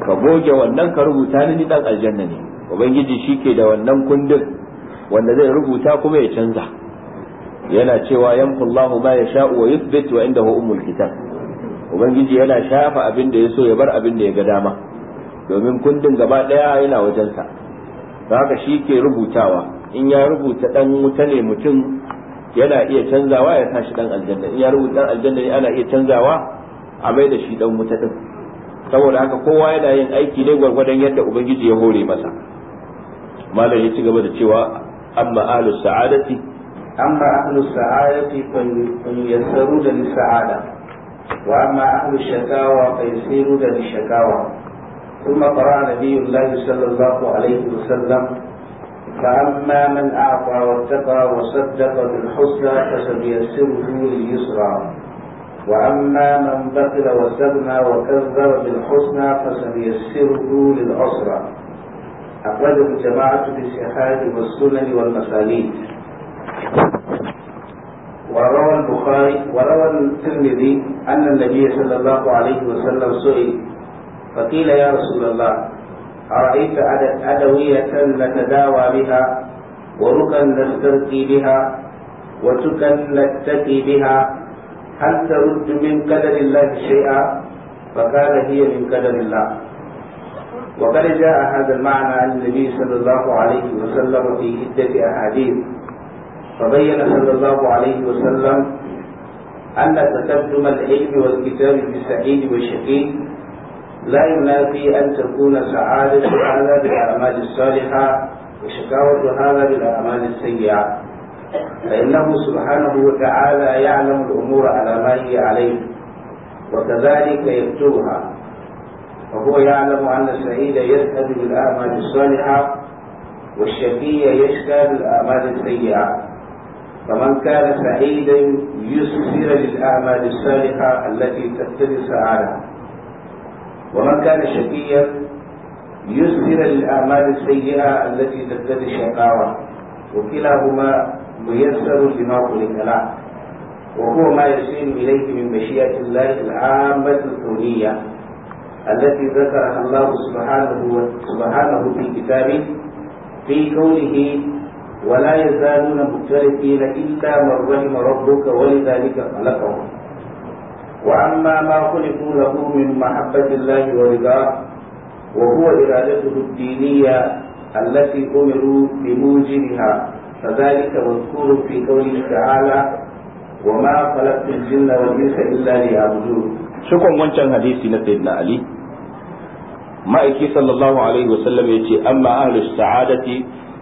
ka goge wannan ka rubuta ni dan aljanna ne. Ubangiji shike da wannan kundin wanda zai rubuta kuma ya canza. Yana cewa yamhullahu ma yasha'u wa yuthbit wa indahu ummul kitab. Ubangiji yana shafa abin da ya so ya bar abin da ya ga dama, domin kundin gaba daya yana wajensa. Haka shi ke rubutawa. In ya rubuta dan wuta ne mutum yana iya canzawa ya tashi dan aljanna. In ya rubuta dan aljanna ne ana iya canzawa a mai da shi dan wuta din. Saboda haka kowa yana yin aiki ne gwargwadon yadda ubangiji ya hore masa. Malam ya ci gaba da cewa amma ahlus sa'adati fayassaruna lis-sa'ada wa amma ahlus shakawa fayassiruna lish-shakawa. ثم قرأ نبي الله صلى الله عليه وسلم فأما من أعطى واتقى وصدق بالحسنى فسنيسره لليسرى وأما من بخل واستغنى وكذب بالحسنى فسنيسره للعسرى. أخرجه الجماعة في الصحاح والسنن والمسانيد. وروى الترمذي أن النبي صلى الله عليه وسلم سئل فقيل يا رسول الله أرأيت أدوية نتداوى بها ورقا نسترقي بها وتكا نتقي بها هل ترد من قدر الله شيئا؟ فقال هي من قدر الله. وقد جاء هذا المعنى عن النبي صلى الله عليه وسلم في عدة أحاديث. فبين صلى الله عليه وسلم أن تقدم العلم والكتاب بالسعيد والشقي لا ينافي أن تكون سعادة هذا بالأعمال الصالحة وشقاوة هذا بالأعمال السيئة، فإنه سبحانه وتعالى يعلم الأمور على ما هي عليه وكذلك يكتبها، وهو يعلم أن السعيد يسعد بالأعمال الصالحة والشقي يشقى بالأعمال السيئة. فمن كان سعيدا يسر للأعمال الصالحة التي تقتضي السعادة، ومن كان شقيا يسر للأعمال السيئة التي تقتضي الشقاوة، وكلاهما ميسر لما خلق له، وهو ما يسير إليه من مشيئة الله العامة الكونية التي ذكرها الله سبحانه في كتابه في قوله ولا يزالون مختلفين إلا من رحم ربك ولذلك خلقهم. وأما ما خلقوا له من محبة الله ورضاه وهو إرادته الدينية التي أمروا بموجبها فذلك مذكور في قوله تعالى وما خلقت الجن والإنس إلا ليعبدون. شكرا wancan hadisi na sayyidina Ali, ma'aiki sallallahu alaihi wasallam yace amma ahlus sa'adati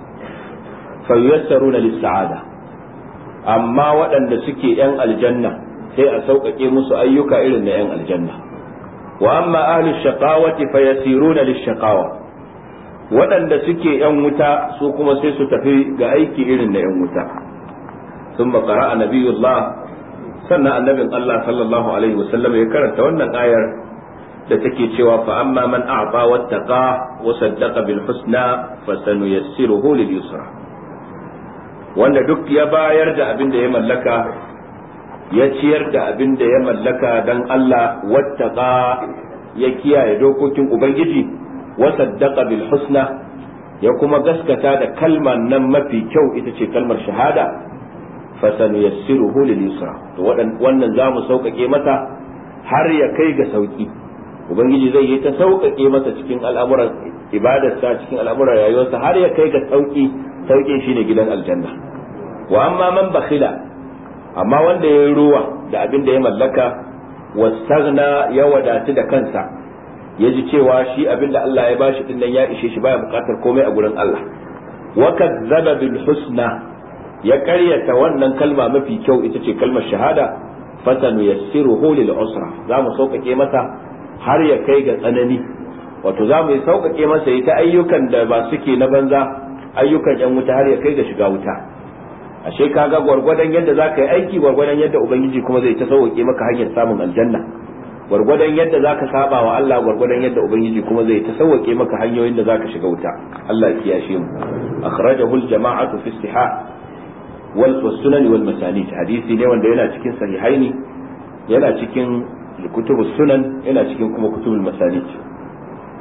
fayassaruna lis-sa'ada, amma waɗanda suke yan aljanna sai a sauƙaƙe musu ayyuka irin na yan aljanna. Wa amma ahlus shaqawati fayassiruna lish-shaqawa, waɗanda suke yan wuta su kuma sai su tafi ga aiki irin na yan wuta. Thumma qara'a nabiyullah, sannan annabin Allah sallallahu alaihi wasallam ya karanta wannan ayar da take cewa fa amma man a'ta wattaqa wa saddaqa bil husna fasanuyassiruhu lil yusra. Wanda duk ya bayar da abin da ya mallaka, ya ciyar da abin da ya mallaka dan Allah, wattaqa ya kiyaye dokokin ubangiji, wa saddaqa bil husna ya kuma gaskata da kalmar nan mafi kyau ita ce kalmar shahada, fasanuyassiruhu lil yusra. To wannan zamu sauƙaƙe masa har ya kai ga sauki. Ubangiji zai yi ta sauƙaƙe masa cikin al'amuran ibadarsa, cikin al'amuran rayuwarsa har ya kai ga sauƙin shine gidan aljanna. Wa amma man bakhila, amma wanda ya yi ruwa da abin da ya mallaka, wastaghna ya wadatu da kansa, ya ji cewa shi abin da Allah ya bashi din nan ya ishe shi, baya buƙatar komai a gurin Allah. Wa kadzdzaba bil husna, ya ƙaryata wannan kalma mafi kyau ita ce kalmar shahada, fasanuyassiruhu lil usra, za mu sauƙaƙe masa har ya kai ga tsanani. Wato za mu yi sauƙaƙe masa ita ayyukan da ba suke na banza, ayyukan yan wuta har ya kai ga shiga wuta. Ashe kaga gwargwadon yadda za ka yi aiki, gwargwadon yadda ubangiji kuma zai ta sauƙaƙe maka hanyar samun aljanna. Gwargwadon yadda za ka saba wa Allah, gwargwadon yadda ubangiji kuma zai ta sauƙaƙe maka hanyoyin da za ka shiga wuta. Allah ya kiyashe mu. Akhrajahu al-jama'atu fi istihah wal sunan wal masanid. Hadisi ne wanda yana cikin sahihaini, yana cikin kutubus sunan, yana cikin kuma kutubul masanid.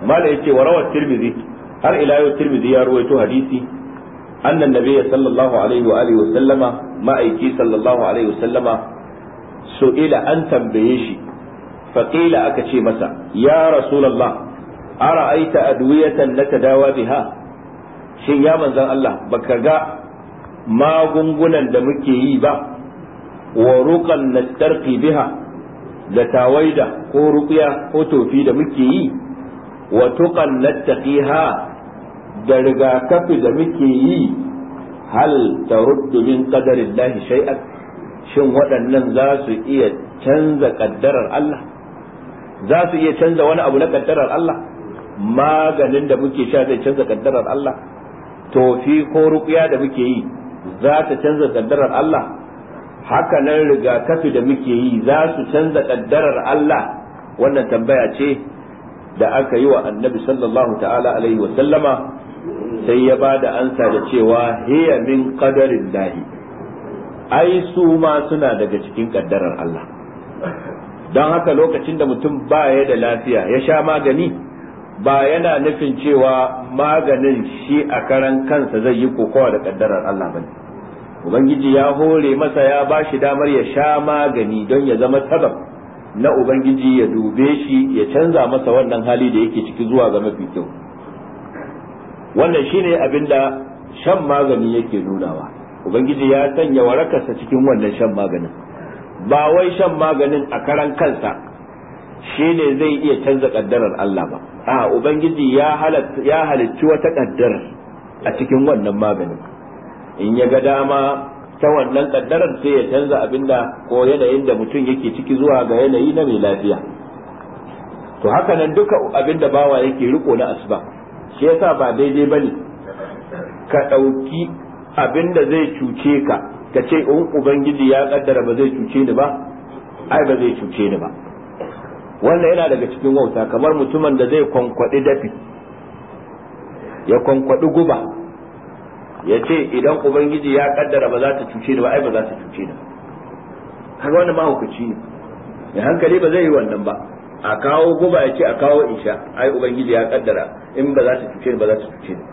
mala yace wa rawat tirmidhi har ila yau tirmidhi ya ruwaito hadisi annan nabiyyi sallallahu alaihi wa alihi wa sallama ma'aiki sallallahu alaihi wa sallama su'ila an tambaye shi faqila aka ce masa ya rasulullah ara'aita adwiyatan natadawa biha, shin ya manzon Allah baka ga magungunan da muke yi ba, wa ruqan nastarqi biha, da tawaida ko ruqya ko tofi da muke yi, wa tuqan nattaqiha, da rigakafi da muke yi, hal taruddu min qadarillahi shay'an, shin waɗannan za su iya canza kaddarar Allah, za su iya canza wani abu na kaddarar Allah? Maganin da muke sha zai canza kaddarar Allah? Tofi ko ruqya da muke yi za ta canza kaddarar Allah? Haka nan rigakafi da muke yi za su canza kaddarar Allah? Wannan tambaya ce da aka yi wa annabi sallallahu ta'ala alaihi wa sallama, sai ya ba da ansa da cewa hiya min qadarin lahi, ai su ma suna daga cikin kaddarar Allah. Don haka lokacin da mutum ba ya da lafiya ya sha magani, ba yana nufin cewa maganin shi a karan kansa zai yi kokowa da kaddarar Allah bane. Ubangiji ya hore masa, ya ba shi damar ya sha magani don ya zama sabab na Ubangiji ya dube shi ya canza masa wannan hali da yake ciki zuwa ga mafi kyau. Wannan shine abin da shan magani yake nunawa. Ubangiji ya sanya warakarsa cikin wannan shan maganin, ba wai shan maganin a karan kansa shine zai iya canza kaddarar Allah ba. Ubangiji ya halicci wata kaddarar a cikin wannan maganin, in ya ga dama ta wannan kaddarar sai ya canza abinda ko yanayin da mutum yake ciki zuwa ga yanayi na mai lafiya. To haka nan duka abinda bawa yake riko na asbab, shi yasa ba daidai bane ka ɗauki abinda zai cuce ka ka ce in Ubangiji ya kaddara ba zai cuce ni ba, ai ba zai cuce ni ba. Wannan yana daga cikin wauta, kamar mutumin da zai kwankwaɗi dafi, ya kwankwaɗi guba, ya ce idan Ubangiji ya kaddara ba za ta cuce ni ba, ai ba za ta cuce ni. Kaga wannan mahaukaci ne, mai hankali ba zai yi wannan ba. A kawo guba ya ce a kawo isha, ai Ubangiji ya kaddara in ba za ta cuce ni ba za ta cuce ni.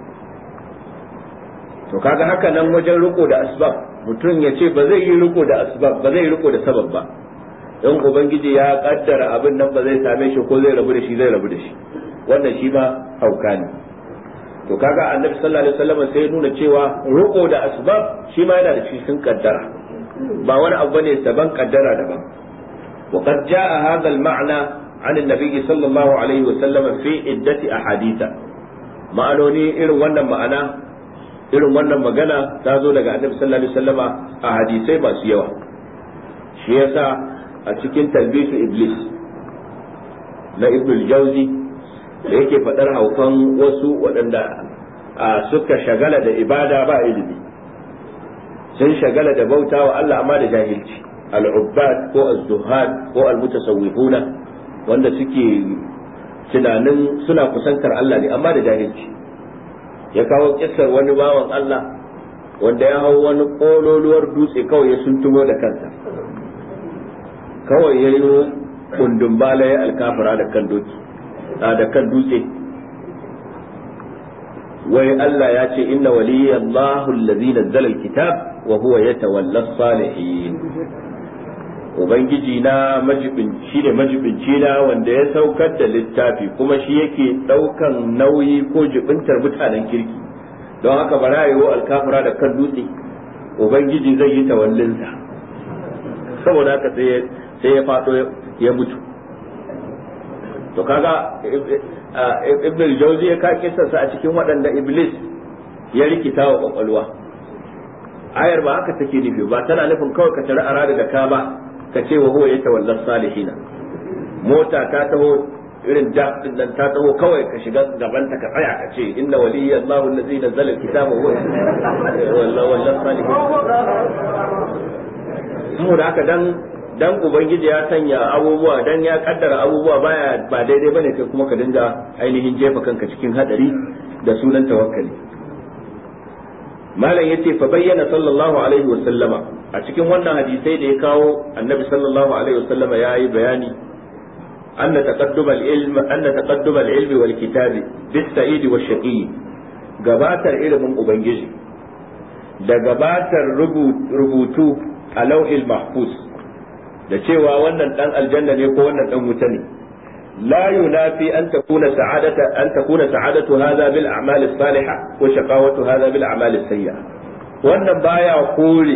To kaga haka nan wajen riko da asbab, mutum ya ce ba zai yi riko da asbab, ba zai yi riko da sabab ba. In Ubangiji ya kaddara abin nan ba zai same shi ko zai rabu da shi, zai rabu da shi. Wannan shi ma hauka ne. To kaga Annabi sallallahu alaihi wasallam sai ya nuna cewa riko da asbab shi ma yana da cikin kaddara, ba wani abu bane daban, kaddara daban. Wa qad jaa hadha al-ma'na 'an an-nabi sallallahu alaihi wasallam fi iddati ahaditha. Ma'anoni irin wannan ma'ana, irin wannan magana ta zo daga Annabi sallallahu alaihi wasallam a hadisai masu yawa. Shi yasa a cikin talbisu iblis na Ibn al-Jawzi da yake faɗar haukan wasu waɗanda suka shagala da ibada ba ilimi, sun shagala da bauta wa Allah amma da jahilci, al-ubbad ko az-zuhad ko al-mutasawwifuna, wanda suke tunanin suna kusantar Allah ne amma da jahilci. Ya kawo kissar wani bawan Allah wanda ya hau wani kololuwar dutse, kawai ya suntumo da kansa, kawai ya yi kundin bala ya alkafara da kan doki da kan dutse. wai Allah ya ce inna waliyallahu allazi nazzala alkitab wa huwa yatawalla as-salihin. Ubangiji na majibinci ne majibinci na wanda ya saukar da littafi kuma shi yake daukan nauyi ko jibintar mutanen kirki, don haka bara yiwo alkafara da kan dutse Ubangiji zai yi tawallinsa, saboda haka sai ya fado ya mutu. To kaga Ibn al-Jawzi ya kake sa a cikin waɗanda Iblis ya rikita wa kwakwalwa. Ayar ba haka take nufi ba, tana nufin kawai ka tare arada da ka ba ka ce wa huwa yatawalla salihina. Mota ta taho irin da din nan ta taho kawai ka shiga gaban ta ka tsaya ka ce inna waliyya Allahu allazi nazzala al-kitaba huwa wallahi salihin. Saboda haka dan Ubangiji ya sanya abubuwa, dan ya kaddara abubuwa ba daidai bane kai kuma ka dinga ainihin jefa kanka cikin hadari da sunan tawakkali. Malam yace fa bayyana sallallahu alaihi wa sallama a cikin wannan hadisai da ya kawo, annabi sallallahu alaihi wa sallama yayi bayani أن تقدم العلم والكتاب بالسعيد والشقي gabatar ilimin ubangiji da gabatar rubutu a lauhil mahfuz da cewa wannan dan aljanna ne ko wannan dan wuta ne la yunafi an takuna sa'adatu hadha bil a'mal as-salihah wa shaqawatu hadha bil a'mal as-sayyi'ah wannan baya kore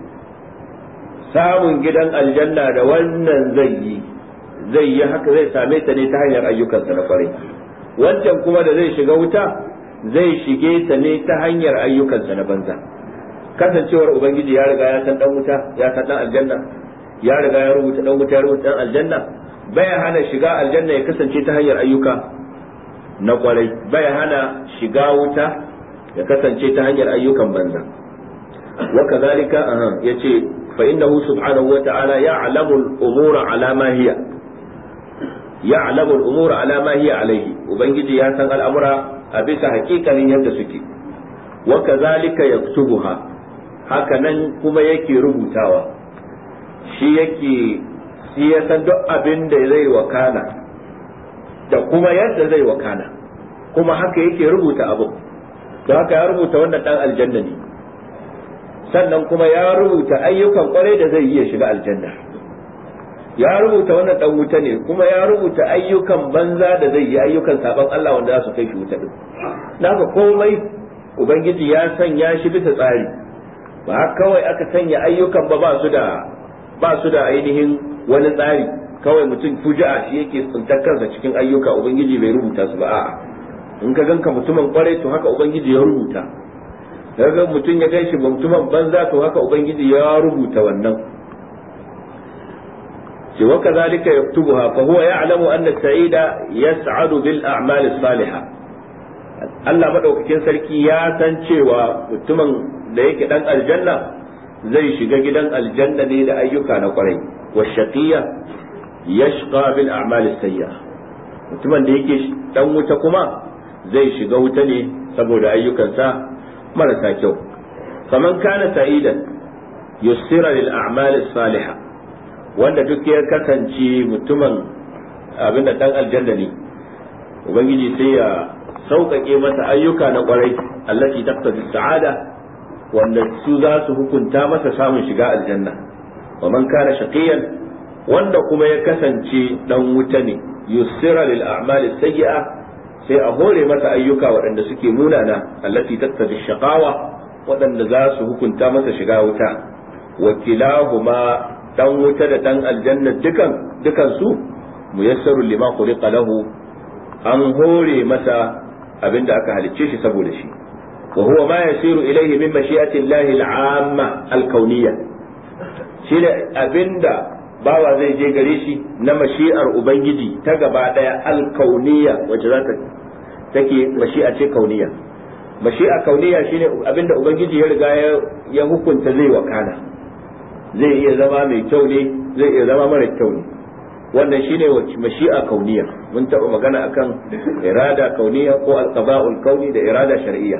samun gidan aljanna da wannan zai yi haka zai same ta ne ta hanyar ayyukansa na kwarai wancan kuma da zai shiga wuta zai shige ta ne ta hanyar ayyukansa na banza kasancewar ubangiji ya riga ya san dan wuta ya san dan aljanna ya riga ya rubuta dan wuta ya rubuta dan aljanna bai hana shiga aljanna ya kasance ta hanyar ayyuka na kwarai bai hana shiga wuta ya kasance ta hanyar ayyukan banza wa kazalika yace fa innahu subhanahu wa ta'ala ya'lamu al-umura ala ma hiya ya'lamu al-umura ala ma hiya alayhi ubangiji ya san al'amura a bisa hakikanin yadda suke wa kazalika yaktubuha haka nan kuma yake rubutawa shi ya san duk abin da zai wakana da kuma yadda zai wakana kuma haka yake rubuta abu don haka ya rubuta wannan dan aljanna ne sannan kuma ya rubuta ayyukan kwarai da zai iya shiga aljanna ya rubuta wannan dan wuta ne kuma ya rubuta ayyukan banza da zai yi ayyukan saban Allah wanda za su kai shi wuta din haka komai ubangiji ya sanya shi bisa tsari ba kawai aka sanya ayyukan ba su da ainihin wani tsari kawai mutum fuja'a shi yake tsintar kansa cikin ayyuka ubangiji bai rubuta su ba a'a in ka ganka mutumin kwarai to haka ubangiji ya rubuta daga mutum ya ganshi mutumin banza to haka ubangiji ya rubuta wannan ce wa kazalika yaktubuha fa huwa ya'lamu anna as-sa'ida yas'adu bil a'mal as-salihah Allah madaukakin sarki ya san cewa mutumin da yake dan aljanna zai shiga gidan aljanna ne da ayyuka na kwarai wa shaqiyya yashqa bil a'mal as-sayyi'ah mutumin da yake dan wuta kuma zai shiga wuta ne saboda ayyukansa marasa kyau faman kana sa'idan yusira lil a'mal as-salihah wanda duk ya kasance mutumin abinda dan aljanna ne ubangiji sai ya sauƙaƙe masa ayyuka na ƙwarai allati taqtadi sa'ada wanda su za su hukunta masa samun shiga aljanna wa man kana shaqiyan wanda kuma ya kasance dan wuta ne yusira lil a'mal as-sayyi'ah sai a hore masa ayyuka waɗanda suke munana allati taqtadi shaqawa waɗanda za su hukunta masa shiga wuta wa kilahuma dan wuta da dan aljanna dukan su muyassaru lima khuliqa lahu an hore masa abinda aka halicce shi saboda shi wa huwa ma yasiru ilayhi min mashi'ati Allah al-'amma al-kawniyya shine abinda bawa zai je gare shi na mashi'ar ubangiji ta gaba daya al-kawniyya wacce za ta take mashi'a ce kauniyya mashi'a kauniyya shine abinda ubangiji ya riga ya hukunta zai wakana zai iya zama mai kyau ne zai iya zama mara kyau ne wannan shine mashi'a kauniyya mun taɓa magana akan irada kauniyya ko alqada'ul kauni da irada shar'iyya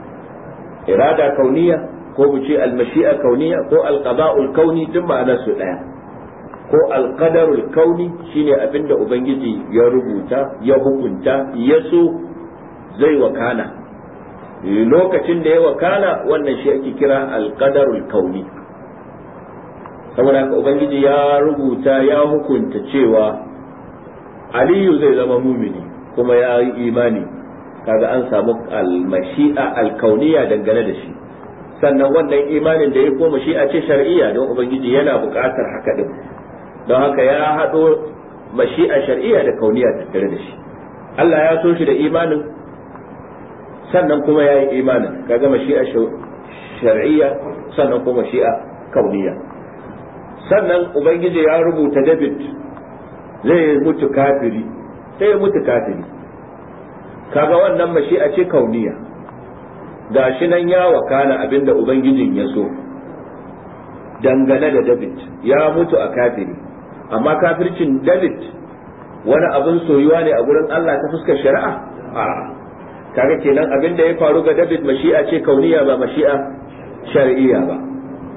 irada kauniyya ko mu ce almashi'a kauniyya ko alqada'ul kauni duk ma'anar su daya ko alqadarul kauni shine abinda ubangiji ya rubuta ya hukunta ya so zai wakana lokacin da ya wakana wannan shi ake kira alqadarul kauni saboda haka ubangiji ya rubuta ya hukunta cewa aliyu zai zama mumini kuma ya yi imani kaga an samu almashi'a alkauniya dangane da shi sannan wannan imanin da ya ko mashi'a ce shar'iyya don ubangiji yana buƙatar haka din don haka ya haɗo mashi'a shar'iyya da kauniya tattare da shi Allah ya so shi da imanin sannan kuma ya yi imanin kaga mashi'a shar'iyya sannan kuma mashi'a kauniya sannan ubangiji ya rubuta David zai mutu kafiri sai ya mutu kafiri kaga wannan mashi'a ce kauniya gashi nan ya wakana abinda ubangijin ya so dangane da David ya mutu a kafiri amma kafircin David wani abin soyuwa ne a gurin Allah ta fuskar shari'a a kaga kenan abinda ya faru ga David mashi'a ce kauniya ba mashi'a shar'iyya ba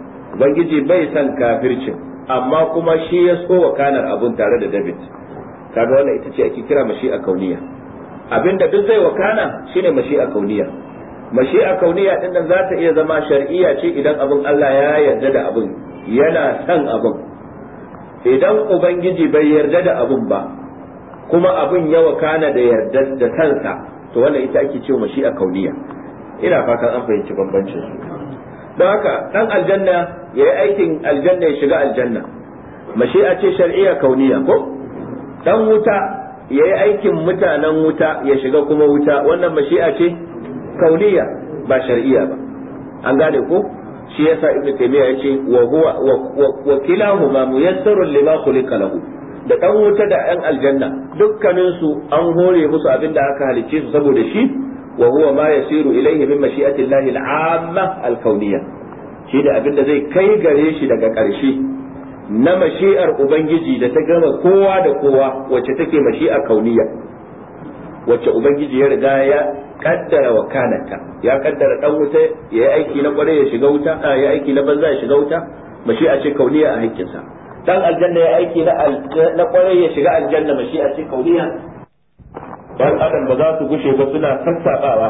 ubangiji bai san kafircin amma kuma shi ya so wakanar abun tare da David kaga wannan ita ce ake kira mashi'a kauniya. Abinda duk zai wakana shine mashi'a kauniya. Mashi'a kauniya din nan za ta iya zama shar'iyya ce idan abin Allah ya yarda da abin, yana san abin. Idan ubangiji bai yarda da abin ba kuma abin ya wakana da yarda da kansa, to wannan ita ake cewa mashi'a kauniya. Ina fatan an fahimci bambancin su. Don haka dan aljanna ya yi aikin aljanna ya shiga aljanna, mashi'a ce shar'iyya kauniya ko? Dan wuta ya yi aikin mutanen wuta ya shiga kuma wuta, wannan mashi'a ce kauniya ba shar'iyya ba. An gane ko? Shi yasa Ibn Taymiyyah ya ce wa huwa wa kilahuma muyassarun lima khuliqa lahu. Da dan wuta da ɗan aljanna dukkanin su an hore musu abin da aka halicce su saboda shi, wa huwa ma yasiru ilayhi min mashi'ati Allah al-'amma al-kauniyya. Shi da abin da zai kai gare shi daga ƙarshe na mashi'ar ubangiji da ta gama kowa da kowa, wacce take mashi'a kauniyya, wacce ubangiji ya riga ya kaddara wakanata, ya kaddara dan wuta ya yi aiki na kware ya shiga wuta, ya aiki na banza ya shiga wuta, mashi'a ce kauniyya a hakkinsa. Dan aljanna ya aiki na kware ya shiga aljanna, mashi'a ce kauniyya. Dan adam ba za su gushe ba suna sassabawa,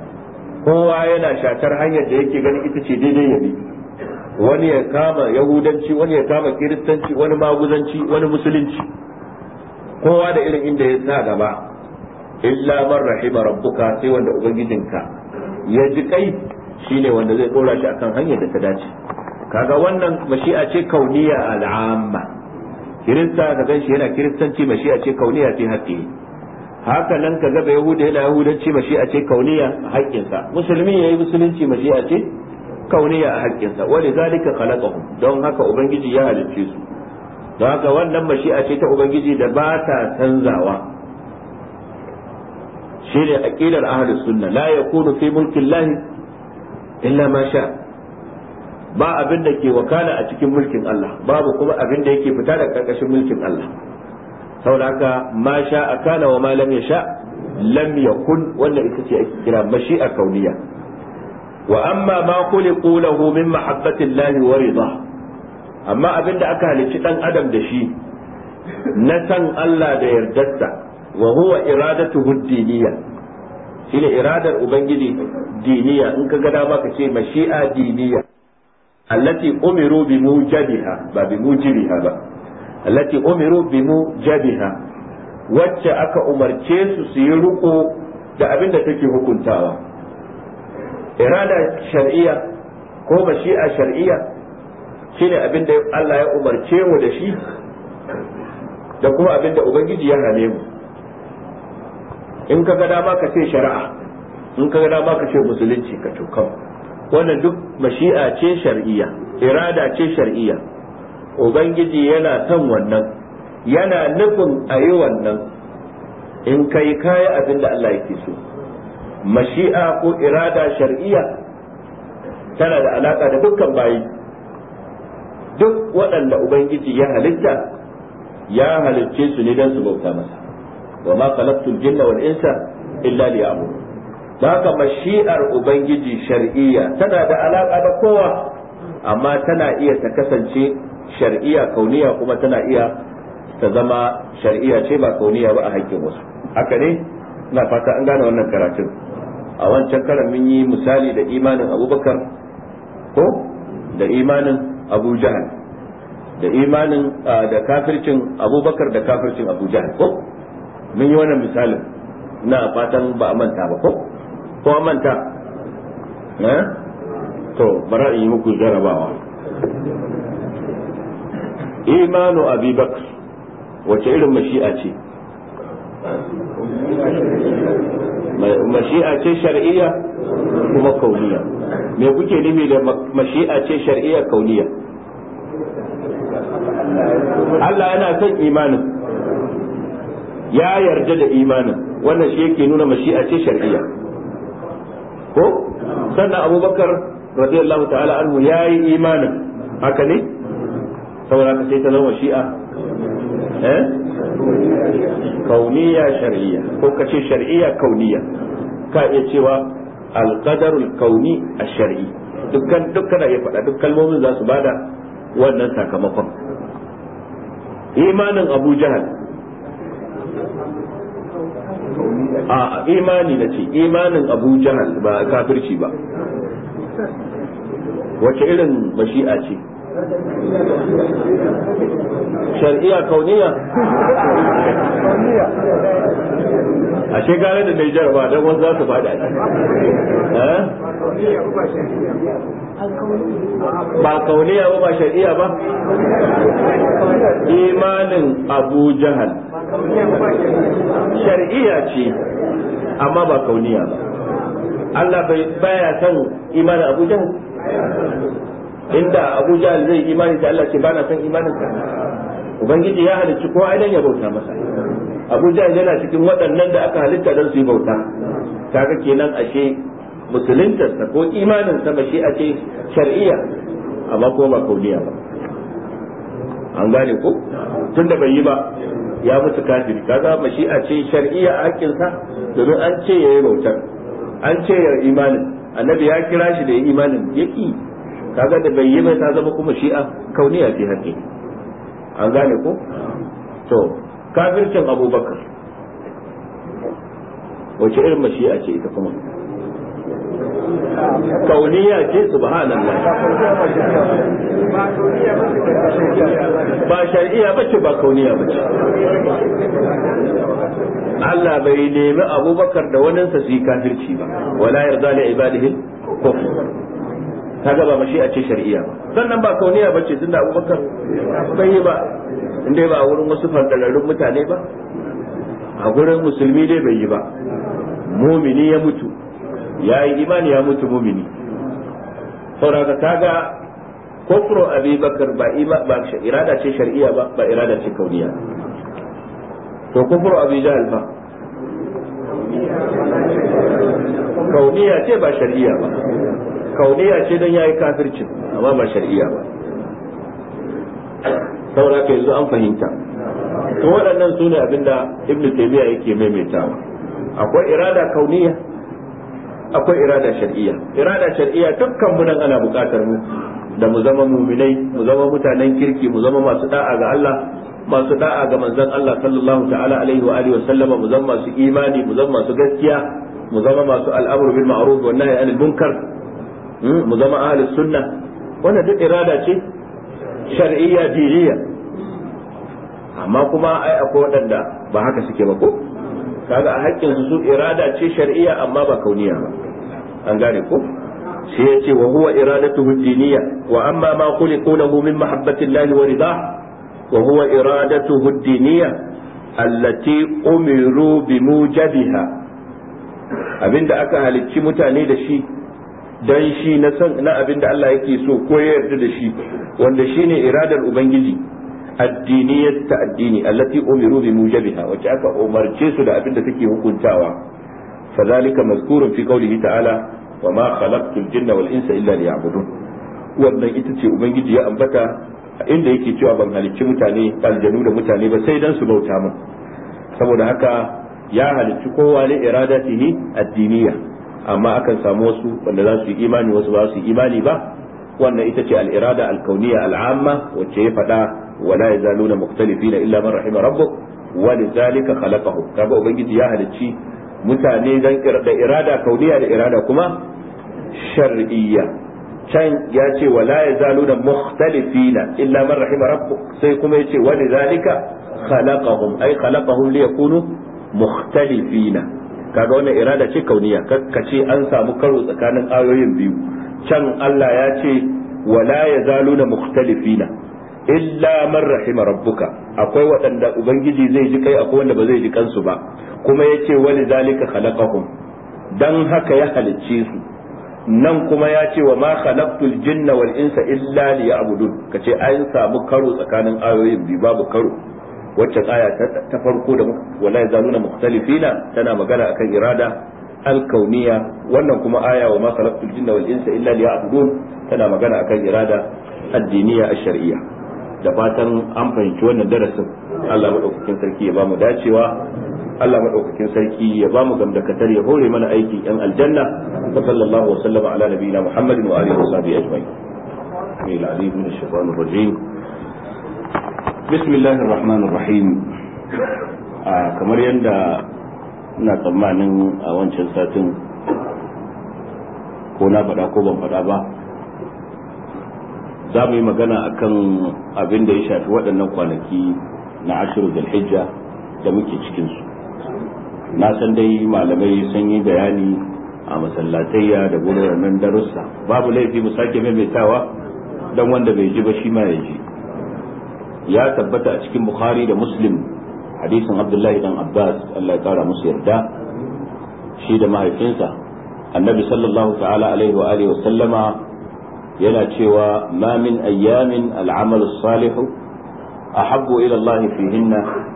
kowa yana shatar hanyar da yake ganin ita ce daidai ya bi. Wani ya kama yahudanci, wani ya kama kiristanci, wani maguzanci, wani musulunci, kowa da irin inda ya sa gaba. Illa man rahima rabbuka, sai wanda ubangijinka ya ji kai, shine wanda zai dora shi akan hanyar da ta dace. Kaga wannan mashi'a ce kauniya al'amma. Kirista ka ganshi yana kiristanci, mashi'a ce kauniya fi haƙƙi. Haka nan ka ga yahuda yana yahudanci, mashi'a ce kauniya a haƙƙinsa. Musulmi yayi musulunci, mashi'a ce kauniya a haƙƙinsa. Wa lidhalika khalaqahum, don haka ubangiji ya halicce su. Don haka wannan mashi'a ce ta ubangiji da ba ta canzawa. Shine aqidar ahlus sunna, la yakunu fi mulkin lahi illa ma sha. Ba abin da ke wakana a cikin mulkin Allah, babu kuma abin da yake fita daga karkashin mulkin Allah. Saboda haka ma sha akana wa ma lam yasha lam yakun, wannan ita ce ake kira mashi'a kauniya. Wa amma ma khuliqu lahu min mahabbati Allah wa ridha, amma abin da aka halicci dan adam da shi na san Allah da yardarsa, wa huwa iradatuhu diniya, shine iradar ubangiji diniya. In ka ga dama ka ce mashi'a diniya allati umiru bi mujabiha, ba bi mujibiha ba, allati umiru bi mujabiha, wacce aka umarce su su yi riko da abin da take hukuntawa. Irada shar'iyya ko mashi'a shar'iyya shine abin da Allah ya umarce mu da shi da kuma abin da ubangiji ya hane mu. In ka ga dama ka ce shari'a, in ka ga dama ka ce musulunci, ka tukam. Wannan duk mashi'a ce shar'iyya, irada ce shar'iyya. Ubangiji yana son wannan, yana nufin a yi wannan. In kai kaya abin da Allah yake so. Mashi'a ko irada shar'iyya tana da alaka da dukkan bayi. Duk waɗanda Ubangiji ya halitta, ya halicce su ne don su bauta masa. Wa ma khalaqtul jinna wal insa illa liya'budun. Haka mashi'ar ubangiji shar'iyya tana da alaka da kowa, amma tana iya ta kasance shar'iyya kauniya, kuma tana iya ta zama shar'iyya ce ba kauniya ba a haƙƙin wasu. Haka ne, ina fata an gane wannan karatun. A wancan karan mun yi misali da imanin Abubakar ko da imanin Abu Jahal, da imanin da kafircin Abubakar da kafircin Abu Jahal ko mun yi wannan misalin. Na fatan ba a manta ba ko a manta? To bara in yi muku jarabawa. Imanu Abi Bakr wace irin mashi'a ce? Mashi'a ce shar'iyya kuma kauniya. Me kuke nufi da mashi'a ce shar'iyya kauniya? Allah yana son imanin, ya yarda da imanin, wannan shi yake nuna mashi'a ce shar'iyya ko? Sannan Abubakar radiyallahu ta'ala anhu yayi imanin, haka ne? Saboda ka sai ta zama mashi'a kauniya shar'iyya, ko kace shar'iyya kauniya. Ka iya cewa alqadarul kauni ash-shar'i, dukkan ya faɗa, duk kalmomin za su bada wannan sakamakon. Imanin Abu Jahal a imani na ce imanin Abu Jahal ba kafirci ba. Wace irin mashi'a ce? Shar'iyya kauniya? Ashe gane da Nijar ba don wasu za su faɗa ne. Ba kauniya ba shar'iyya ba? Imanin Abu Jahal shar'iyya ce amma ba kauniya ba. Allah baya son imanin Abu Jahal? Inda Abu Jahal zai imani da Allah ce ba na son imanin ka. Ubangiji ya halicci kowa idan ya bauta masa. Abu Jahal yana cikin waɗannan da aka halitta don su yi bauta. Kaga kenan ashe musuluntarsa ko imaninsa ba shi a ce shar'iyya amma ko ba kauniya ba. An gane ko? Tunda bai yi ba ya mutu kafiri. Kaga mashi'a ce shar'iyya a hakkinsa domin an ce ya yi bautar. An ce ya imanin. Annabi ya kira shi da ya imanin yaki. Kaga da bai yi ba ta zama kuma shi'a kauniya ce hakki. An gane ko? To kafircin Abubakar wace irin mashi'a ce ita kuma? Kauniya ce subhanallah. Ba shar'iyya bace ba kauniya bace. Allah bai nemi Abubakar da waninsa su yi kafirci ba wala yarda li ibadihi kufr. Kaga ba mashi'a ce shar'iyya ba sannan ba kauniya bace tunda Abubakar bai yi ba inda ba a wurin wasu fandararrun mutane ba a gurin musulmi dai bai yi ba. Mumini ya mutu ya yi imani ya mutu mumini. Saboda kaga kufru Abi Bakar ba irada ce shar'iyya ba irada ce kauniya. To kufru Abi Jahl ba kauniya ce ba shar'iyya ba. Kauniya ce don yayi kafirci amma ba shar'iyya ba. Saboda ka yanzu an fahimta. To waɗannan su ne abinda Ibn Taymiyyah yake maimaitawa. Akwai irada kauniya akwai irada shar'iyya. Irada shar'iyya dukkan mu nan ana buƙatar mu da mu zama mu'minai, mu zama mutanen kirki, mu zama masu da'a ga Allah, masu da'a ga manzon Allah sallallahu ta'ala alaihi wa alihi wa sallama, mu zama masu imani, mu zama masu gaskiya, mu zama masu al'amru bil ma'ruf wa nahyi anil munkar, mu zama ahlus sunna. Wannan duk irada ce shar'iyya diniya. Amma kuma ai akwai waɗanda ba haka suke ba ko? Kaga a haƙƙin su irada ce shar'iyya amma ba kauniya ba. An gane ko? Sai ya ce wa huwa iradatuhu diniyya wa amma ma khuliqu lahu min mahabbati Allah wa ridah wa huwa iradatuhu diniyya allati umiru bi mujabiha. Abinda aka halicci mutane da shi dan shi na abinda Allah yake so ko ya yarda da shi wanda shine iradar ubangiji addiniyyat ta addini allati umiru bi mujabiha wacce aka umarce su da abinda take hukuntawa fadhalika mazkurun fi qawlihi ta'ala wa ma khalaqtul jinna wal insa illa liya'budun. Wannan ita ce ubangiji ya ambata inda yake cewa ban halicci mutane aljanu da mutane ba sai dan su bauta mun. Saboda haka ya halicci kowa ne iradatihi addiniya amma akan samu wasu wanda za su yi imani wasu ba su yi imani ba. Wannan ita ce al-irada al-kauniyya al-amma wacce ya faɗa wala yazaluna mukhtalifina illa man rahima rabbuk wa lidhalika khalaqahu. Kaga ubangiji ya halicci mutane dan da irada kauniyya da irada kuma shar'iyya. Can ya ce wala yazaluna mukhtalifina illa man rahima rabbuk sai kuma ya ce wa lidhalika khalaqahum ay khalaqahum liyakunu mukhtalifina. Kaga wannan irada ce kauniya kace an samu karo tsakanin ayoyin biyu. Can Allah ya ce wala yazaluna mukhtalifina illa man rahima rabbuka akwai waɗanda ubangiji zai ji kai akwai wanda ba zai ji kansu ba kuma yace wali zalika khalaqahum dan haka ya halicce su. Nan kuma ya ce wa ma khalaqtul jinna wal insa illa liya'budun kace an samu karo tsakanin ayoyin biyu babu karo. Wacce aya ta farko da wala yazaluna mukhtalifina tana magana akan irada alkauniya, wannan kuma aya wa ma khalaqtul jinna wal insa illa liya'budun tana magana akan irada addiniya ash-shar'iyya. Da fatan an fahimci wannan darasin. Allah madaukakin sarki ya bamu dacewa, Allah madaukakin sarki ya bamu gamdakatar ya hore mana aikin yan aljanna. Wa sallallahu wa sallama ala nabiyyina Muhammadin wa alihi wa sahbihi ajma'in. Bismillahir rahmanir shaitanir rajim. Bismillahir rahmanir rahim. Kamar yanda ina tsammanin a wancan satin ko na faɗa ko ban faɗa ba, za mu yi magana akan abin da ya shafi waɗannan kwanaki na ashiru zulhijja da muke cikinsu. Na san dai malamai sun yi bayani a masallatayya da gudanar darussa, babu laifi mu sake maimaitawa don wanda bai ji ba shi ma ya ji. Ya tabbata a cikin Bukhari da Muslim hadisin Abdullahi dan Abbas, Allah ya kara musu yarda, shi da mahaifinsa, annabi sallallahu ta'ala alaihi wa alihi wa sallama yana cewa ma min ayyamin al'amalu salihu ahabbu ila Allah fihinna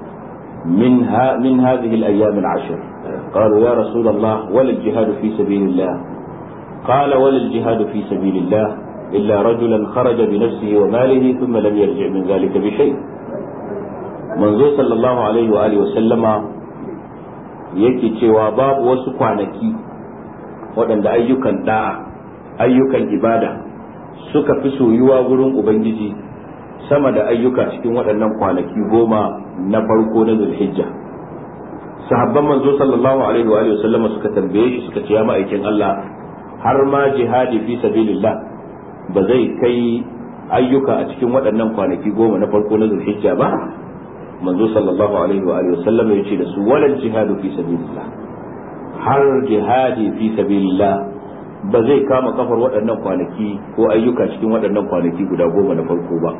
من هذه الأيام العشر. قالوا يا رسول الله ولا الجهاد في سبيل الله؟ قال ولا الجهاد في سبيل الله إلا رجلا خرج بنفسه وماله ثم لم يرجع من ذلك بشيء. منذ صلى الله عليه وآله وسلم yake cewa babu wasu kwanaki waɗanda ayyukan da'a, ayyukan ibada suka fi soyuwa wurin Ubangiji sama da ayyuka cikin waɗannan kwanaki 10 na farko na Zulhijja. Sahabban manzo sallallahu alaihi wa sallam suka tambaye shi, suka ce ya ma'aikin Allah, har ma jihadi fi sabilillah ba zai kai ayyuka a cikin waɗannan kwanaki 10 na farko na Zulhijja ba? Manzo sallallahu alaihi wa sallam ya ce da su walal jihadu fi sabilillah, har jihadi fi sabilillah ba zai kama kafar waɗannan kwanaki ko ayyuka cikin waɗannan kwanaki guda 10 na farko ba.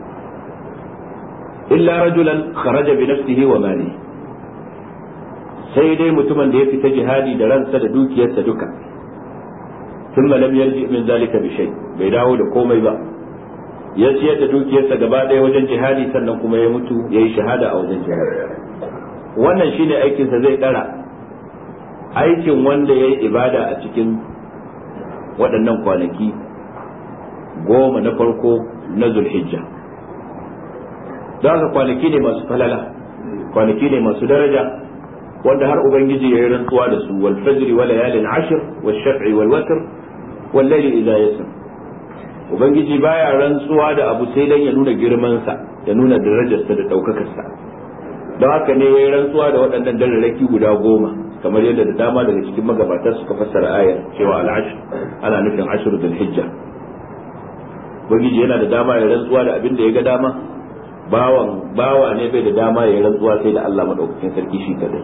illa rajulan kharaja bi nafsihi wa mali, sai dai mutumin da ya fita jihadi da ransa da dukiyarsa duka, thumma lam yarji min zalika bi shay, bai dawo da komai ba, ya ciyar da dukiyarsa gaba ɗaya wajen jihadi, sannan kuma ya mutu ya yi shahada a wajen jihadi. Wannan shine aikinsa zai ɗara aikin wanda ya yi ibada a cikin waɗannan kwanaki 10 na farko na Zulhijja. Don haka kwanaki ne masu falala, kwanaki ne masu daraja, wanda har Ubangiji ya yi rantsuwa da su, wal fajri wa layalin ashr wal shaf'i wal watr wal layli idha yasr. Ubangiji baya rantsuwa da abu sai dan ya nuna girmansa, ya nuna darajarsa da daukakarsa. Don haka ne ya yi rantsuwa da waɗannan dararraki guda 10, kamar yadda da dama daga cikin magabata suka fassara ayar cewa al-ashr ana nufin ashr dhul-hijja. Ubangiji yana da dama ya rantsuwa da abin da ya ga dama, bawa ne bai da dama ya rantsuwa sai da Allah madaukakin sarki shi kadai.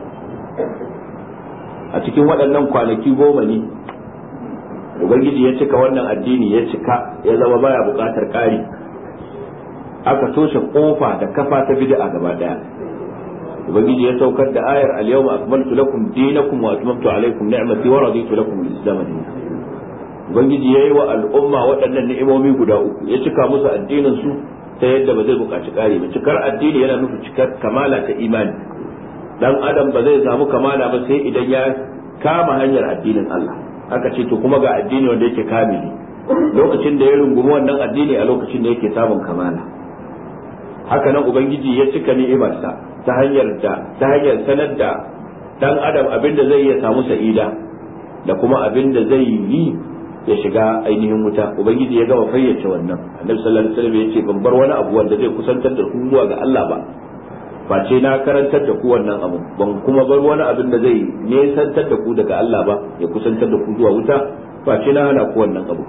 A cikin waɗannan kwanaki 10 ne Ubangiji ya cika wannan addini, ya cika, ya zama baya buƙatar ƙari, aka toshe kofa da kafa ta bid'a gaba daya. Ubangiji ya saukar da ayar al-yawma akmaltu lakum dinakum wa atmamtu alaykum ni'mati wa raditu lakum al-islam dinan. Ubangiji yayi wa al'umma waɗannan ni'imomi guda uku, ya cika musu addinin su ta yadda ba zai buƙaci ƙari ba. Cikar addini yana nufin cikar kamala ta imani. Dan adam ba zai samu kamala ba sai idan ya kama hanyar addinin Allah. Aka ce to kuma ga addini wanda yake kamili, lokacin da ya rungumi wannan addini a lokacin da yake samun kamala. Haka nan Ubangiji ya cika ni'imarsa ta hanyar sanar da dan adam abin da zai iya samu sa'ida da kuma abin da zai yi ya shiga ainihin wuta. Ubangiji ya gama fayyace wannan. Annabi sallallahu alaihi wasallam ya ce ban bar wani abu wanda zai kusantar da ku zuwa ga Allah ba, face na karantar da ku wannan abu, ban kuma bar wani abin da zai nesantar da ku daga Allah ba, ya kusantar da ku zuwa wuta, face na hana ku wannan abu.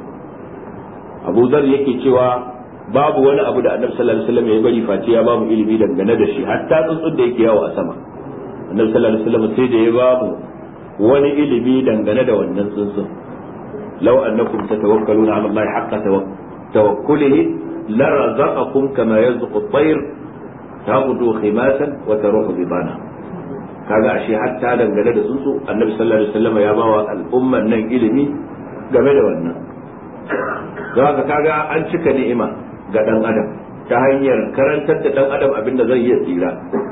Abu Zar yake cewa babu wani abu da Annabi sallallahu alaihi wasallam ya bari face ya ba mu ilimi dangane da shi, hatta tsuntsun da yake yawo a sama. Annabi sallallahu alaihi wasallam sai da ya ba mu wani ilimi dangane da wannan tsuntsun. Law annakum tatawakkaluna ala Allah haqqa tawakkulihi la razaqakum kama yarzuqu at-tayr taqudu khimasan wa taruhu bidana. Kaga ashe hatta dangane da tsuntsu Annabi sallallahu alaihi wasallam ya ba wa al'umman nan ilimi game da wannan. Don haka kaga an cika ni'ima ga dan adam ta hanyar karantar da dan adam abin da zai iya tsira.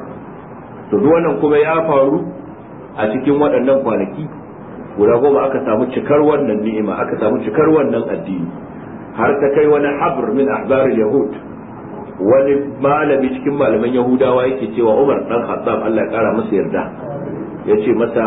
To duk wannan kuma ya faru a cikin waɗannan kwanaki guda 10 aka samu cikar wannan ni'ima, aka samu cikar wannan addini, har ta kai wani habr min ahbar yahud, wani malami cikin malaman yahudawa yake cewa Umar dan Khattab Allah ya kara masa yarda, yace masa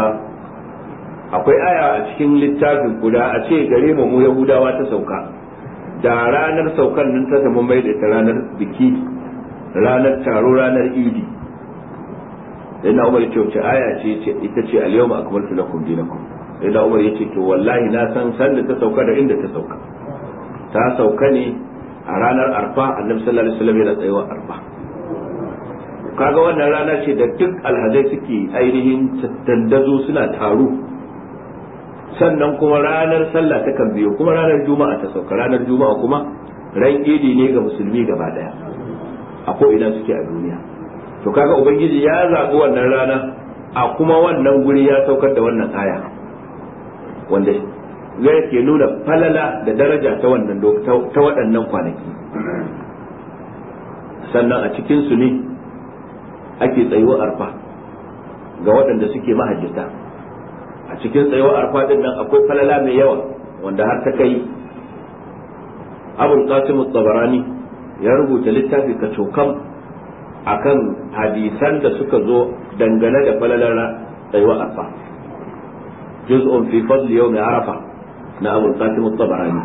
akwai aya a cikin littafin guda a ce gare mu yahudawa ta sauka, da ranar saukan nan ta zama mai da ta ranar biki, ranar taro, ranar idi. sai na Umar yace wace aya ce ita ce al-yawma akmaltu lakum dinakum. sai na Umar yace to wallahi na san sanda ta sauka da inda ta sauka. Ta sauka ne a ranar Arfa, Annabi sallallahu alaihi wasallam yana tsayawa Arfa. Kaga wannan rana ce da duk alhazai suke ainihin dandazo suna taro, sannan kuma ranar sallah ta kan biyo, kuma ranar juma'a ta sauka. Ranar juma'a kuma ran idi ne ga musulmi gaba daya a ko ina suke a duniya. To kaga ubangiji ya zaɓi wannan rana a kuma wannan guri ya saukar da wannan aya wanda yake nuna falala da daraja ta wannan ta waɗannan kwanaki. Sannan a cikin su ne ake tsayuwar arfa ga waɗanda suke mahajjata. A cikin tsayuwar arfa din nan akwai falala mai yawa wanda har ta kai Abul Qasim at-Tabarani ya rubuta littafi kacokan akan hadisan da suka zo dangane da falalar tsayuwar arfa. Juz'un fi fadl yawm arafa na Abul Qasim at-Tabarani.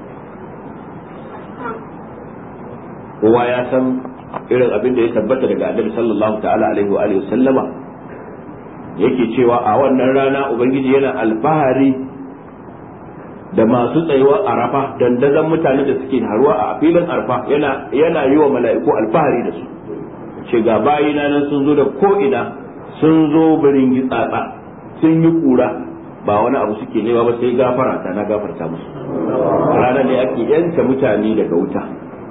Kowa ya san irin abin da ya tabbata daga Annabi sallallahu ta'ala alaihi wa alihi sallama yake cewa a wannan rana ubangiji yana alfahari da masu tsayuwa arafa, dandazon mutane da suke haruwa a filin arfa yana yi wa mala'iku alfahari da su, ce ga bayina nan sun zo da ko'ina, sun zo birin gitsatsa, sun yi kura, ba wani abu suke nema ba sai gafara ta na gafarta musu. Ranar ne ake yanta mutane daga wuta.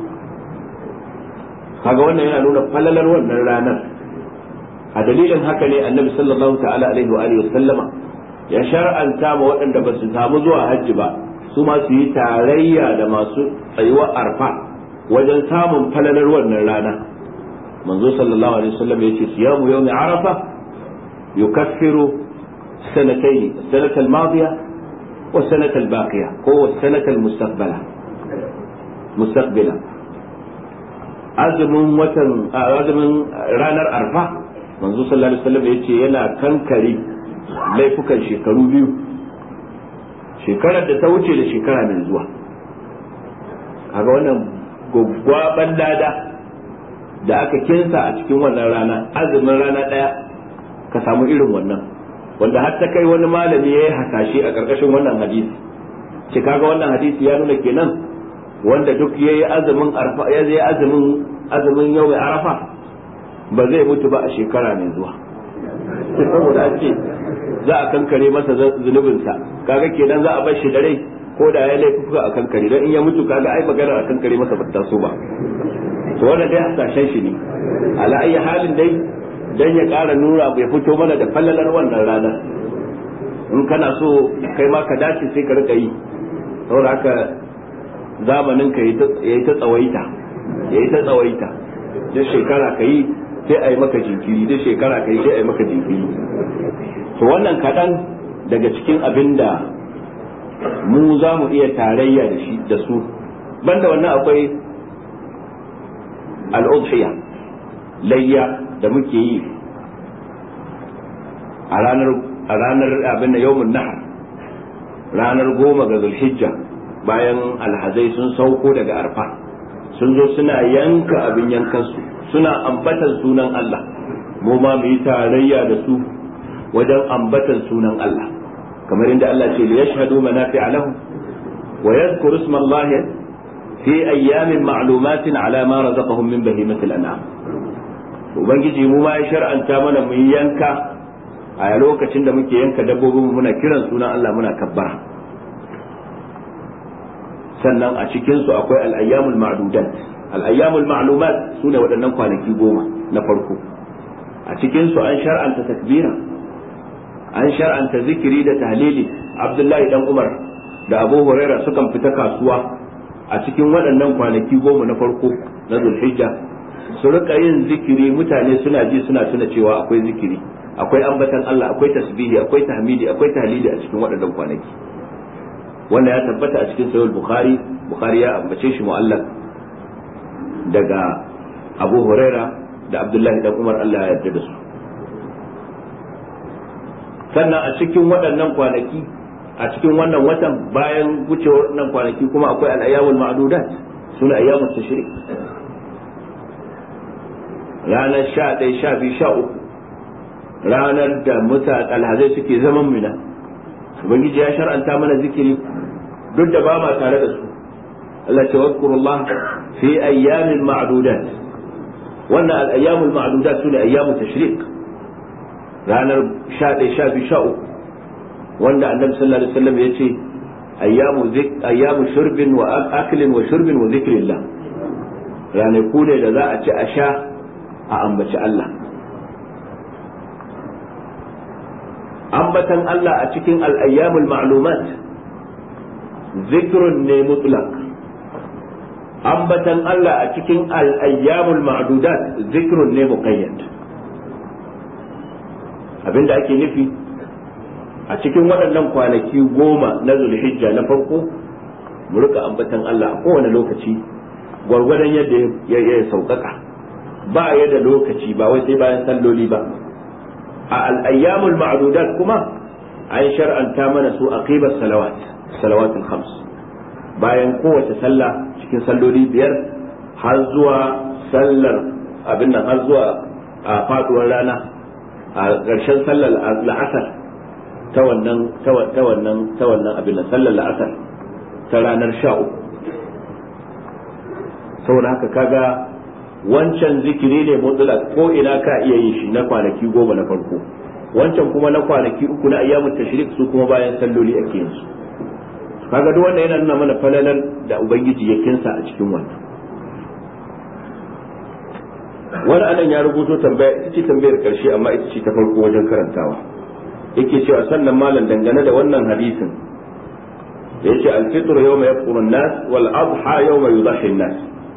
Kaga wannan yana nuna falalar wannan ranar. A dalilin haka ne Annabi sallallahu ta'ala alaihi wa alihi sallama ya shar'anta ma waɗanda ba su samu zuwa hajji ba su ma su yi tarayya da masu tsayuwar arfa wajen samun falalar wannan rana. Manzo sallallahu alaihi wasallam yace siyamu yawmi arafa yukaffiru sanatayn, as-sanata al-madiya wa as-sanata al-baqiya ko as-sanata al-mustaqbala. Azumin ranar arfa manzo sallallahu alaihi wasallam yace yana kankare laifukan shekaru biyu, shekarar da ta wuce da shekara mai zuwa. Kaga wannan gwaggwaban lada da aka kinsa a cikin wannan rana, azumin rana daya ka samu irin wannan, wanda har ta kai wani malami yayi hasashe a karkashin wannan hadisi. Ce kaga wannan hadisi ya nuna kenan wanda duk yayi azumin arfa, yayi azumin yau mai arafa ba zai mutu ba a shekara mai zuwa, saboda an ce za a kankare masa zunubinsa. Kaga kenan za a bar shi da rai ko da ya laifuka a kankare, don in ya mutu kaga ai magana a kankare masa ba ta so ba. To wannan dai hasashen shi ne, ala ayi halin dai dan ya ƙara nura bai fito mana da fallalar wannan ranar. In kana so kai ma ka dace sai ka rika yi, saboda haka zamanin ka yayi ta tsawaita duk shekara ka yi sai a yi maka jinkiri, duk shekara ka yi sai a yi maka jinkiri. To wannan kaɗan daga cikin abin da mu za mu iya tarayya da shi da su. Banda wannan akwai al'udhiya, layya da muke yi a ranar abin da yawmun nahar, ranar 10 ga Zulhijja, bayan alhazai sun sauko daga arfa sun zo suna yanka abin yankansu, suna ambatan sunan Allah. Mu ma mu yi tarayya da su wajen ambatan sunan Allah, kamar inda Allah ce liyashhadu manafi'a lahum wa yadhkuru isma Allah fi ayyamin ma'lumatin ala ma razaqahum min bahimatil an'am. Ubangiji mu ma ya shar'anta mana mu yi yanka a lokacin da muke yanka dabbobin muna kiran sunan Allah, muna kabbara. Sannan a cikin su akwai al-ayyamul ma'dudat, al-ayyamul ma'lumat sune waɗannan kwanaki 10 na farko. A cikin su an shar'anta takbira, an shar'anta zikiri da tahlili. Abdullahi dan Umar da Abu Huraira sukan fita kasuwa a cikin waɗannan kwanaki 10 na farko na Zulhijja, su rika yin zikiri, mutane suna ji suna tuna cewa akwai zikiri, akwai ambatan Allah, akwai tasbihi, akwai tahmidi, akwai tahlili a cikin waɗannan kwanaki. Wanda ya tabbata a cikin sahih Bukhari ya ambace shi mu'allaq daga Abu Huraira da Abdullahi dan Umar, Allah ya yarda da su. Sannan a cikin waɗannan kwanaki, a cikin wannan watan bayan wucewar wannan kwanaki kuma akwai al-ayyamul ma'dudat, sune ayyamut tashrik. Ranar 11, 12, 13 ranar da alhazai suke zaman mina ubangiji ya shar'anta mana zikiri duk da ba ma tare da su Allah ce wadkurullah fi ayyamin ma'dudat wannan al-ayyamul ma'dudat sune ayyamut tashriq ranar 11 12 13 wanda annabi sallallahu alaihi wasallam yace ayyamu shurbin wa aklin wa shurbin wa zikrillah ranaku ne da za a ci a sha a ambaci Allah ambatan Allah a cikin al-ayyamul ma'lumat zikrun ne mutlaq ambatan Allah a cikin al-ayyamul ma'dudat zikrun ne muqayyad abinda ake nufi a cikin waɗannan kwanaki 10 na Zulhijja na farko mu rika ambatan Allah a kowane lokaci gwargwadon yadda ya sauƙaƙa ba ya da lokaci ba wai sai bayan salloli ba a al-ayyamul ma'dudat kuma an shar'anta mana su aqibat salawatul khams bayan kowace sallah cikin salloli biyar har zuwa sallar abin nan har zuwa a faduwar rana a ƙarshen sallar la'asar ta wannan abin nan sallar la'asar ta ranar 13 saboda haka kaga wancan zikiri ne mutlaq ko ina ka iya yin shi na kwanaki 10 na farko wancan kuma na kwanaki 3 na ayyamut tashrik su kuma bayan salloli ake yin su kaga duk wanda yana nuna mana falalar da ubangiji ya kinsa a cikin wannan wani anan ya rubuto tambaya ita ce tambayar karshe amma ita ce ta farko wajen karantawa yake cewa sannan malam dangane da wannan hadisin da yace al-fitr yawma yafṭuru an-nas wal adha yawma yudhhi an-nas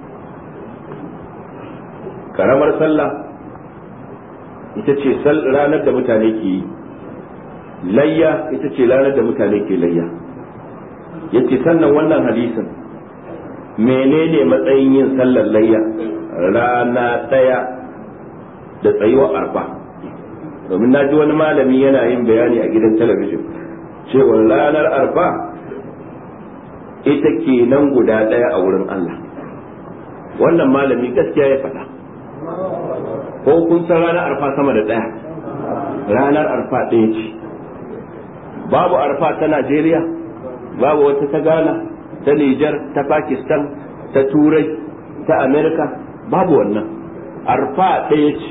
karamar sallah ita ce ranar da mutane ke yi layya ita ce ranar da mutane ke layya yace sannan wannan hadisin menene matsayin yin sallar layya rana daya da tsayuwar arfa domin na ji wani malami yana yin bayani a gidan talabijin cewa ranar arfa ita ke nan guda daya a wurin Allah wannan malami gaskiya ya faɗa ko kun san ranar arfa sama da daya ranar arfa ɗaya ce babu arfa ta Najeriya babu wata ta Ghana ta Niger ta Pakistan ta Turai ta America babu wannan arfa ɗaya ce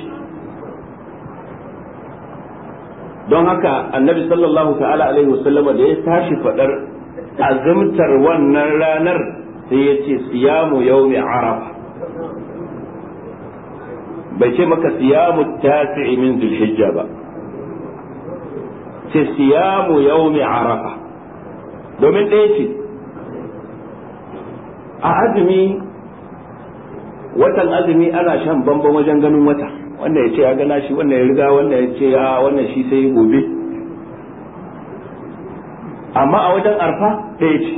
don haka annabi sallallahu ta'ala alaihi wasallam da ya tashi fadar azumtar wannan ranar sai ya ce siyamu yawmi arafa bai ce maka siyamu tasi'i min zulhijja ba ce siyamu yawmi arafa domin ɗaya ce a azumi watan azumi ana shan bamban wajen ganin wata wannan ya ce ya gana shi wannan ya riga wannan ya ce ya wannan shi sai gobe amma a wajen arfa ɗaya ce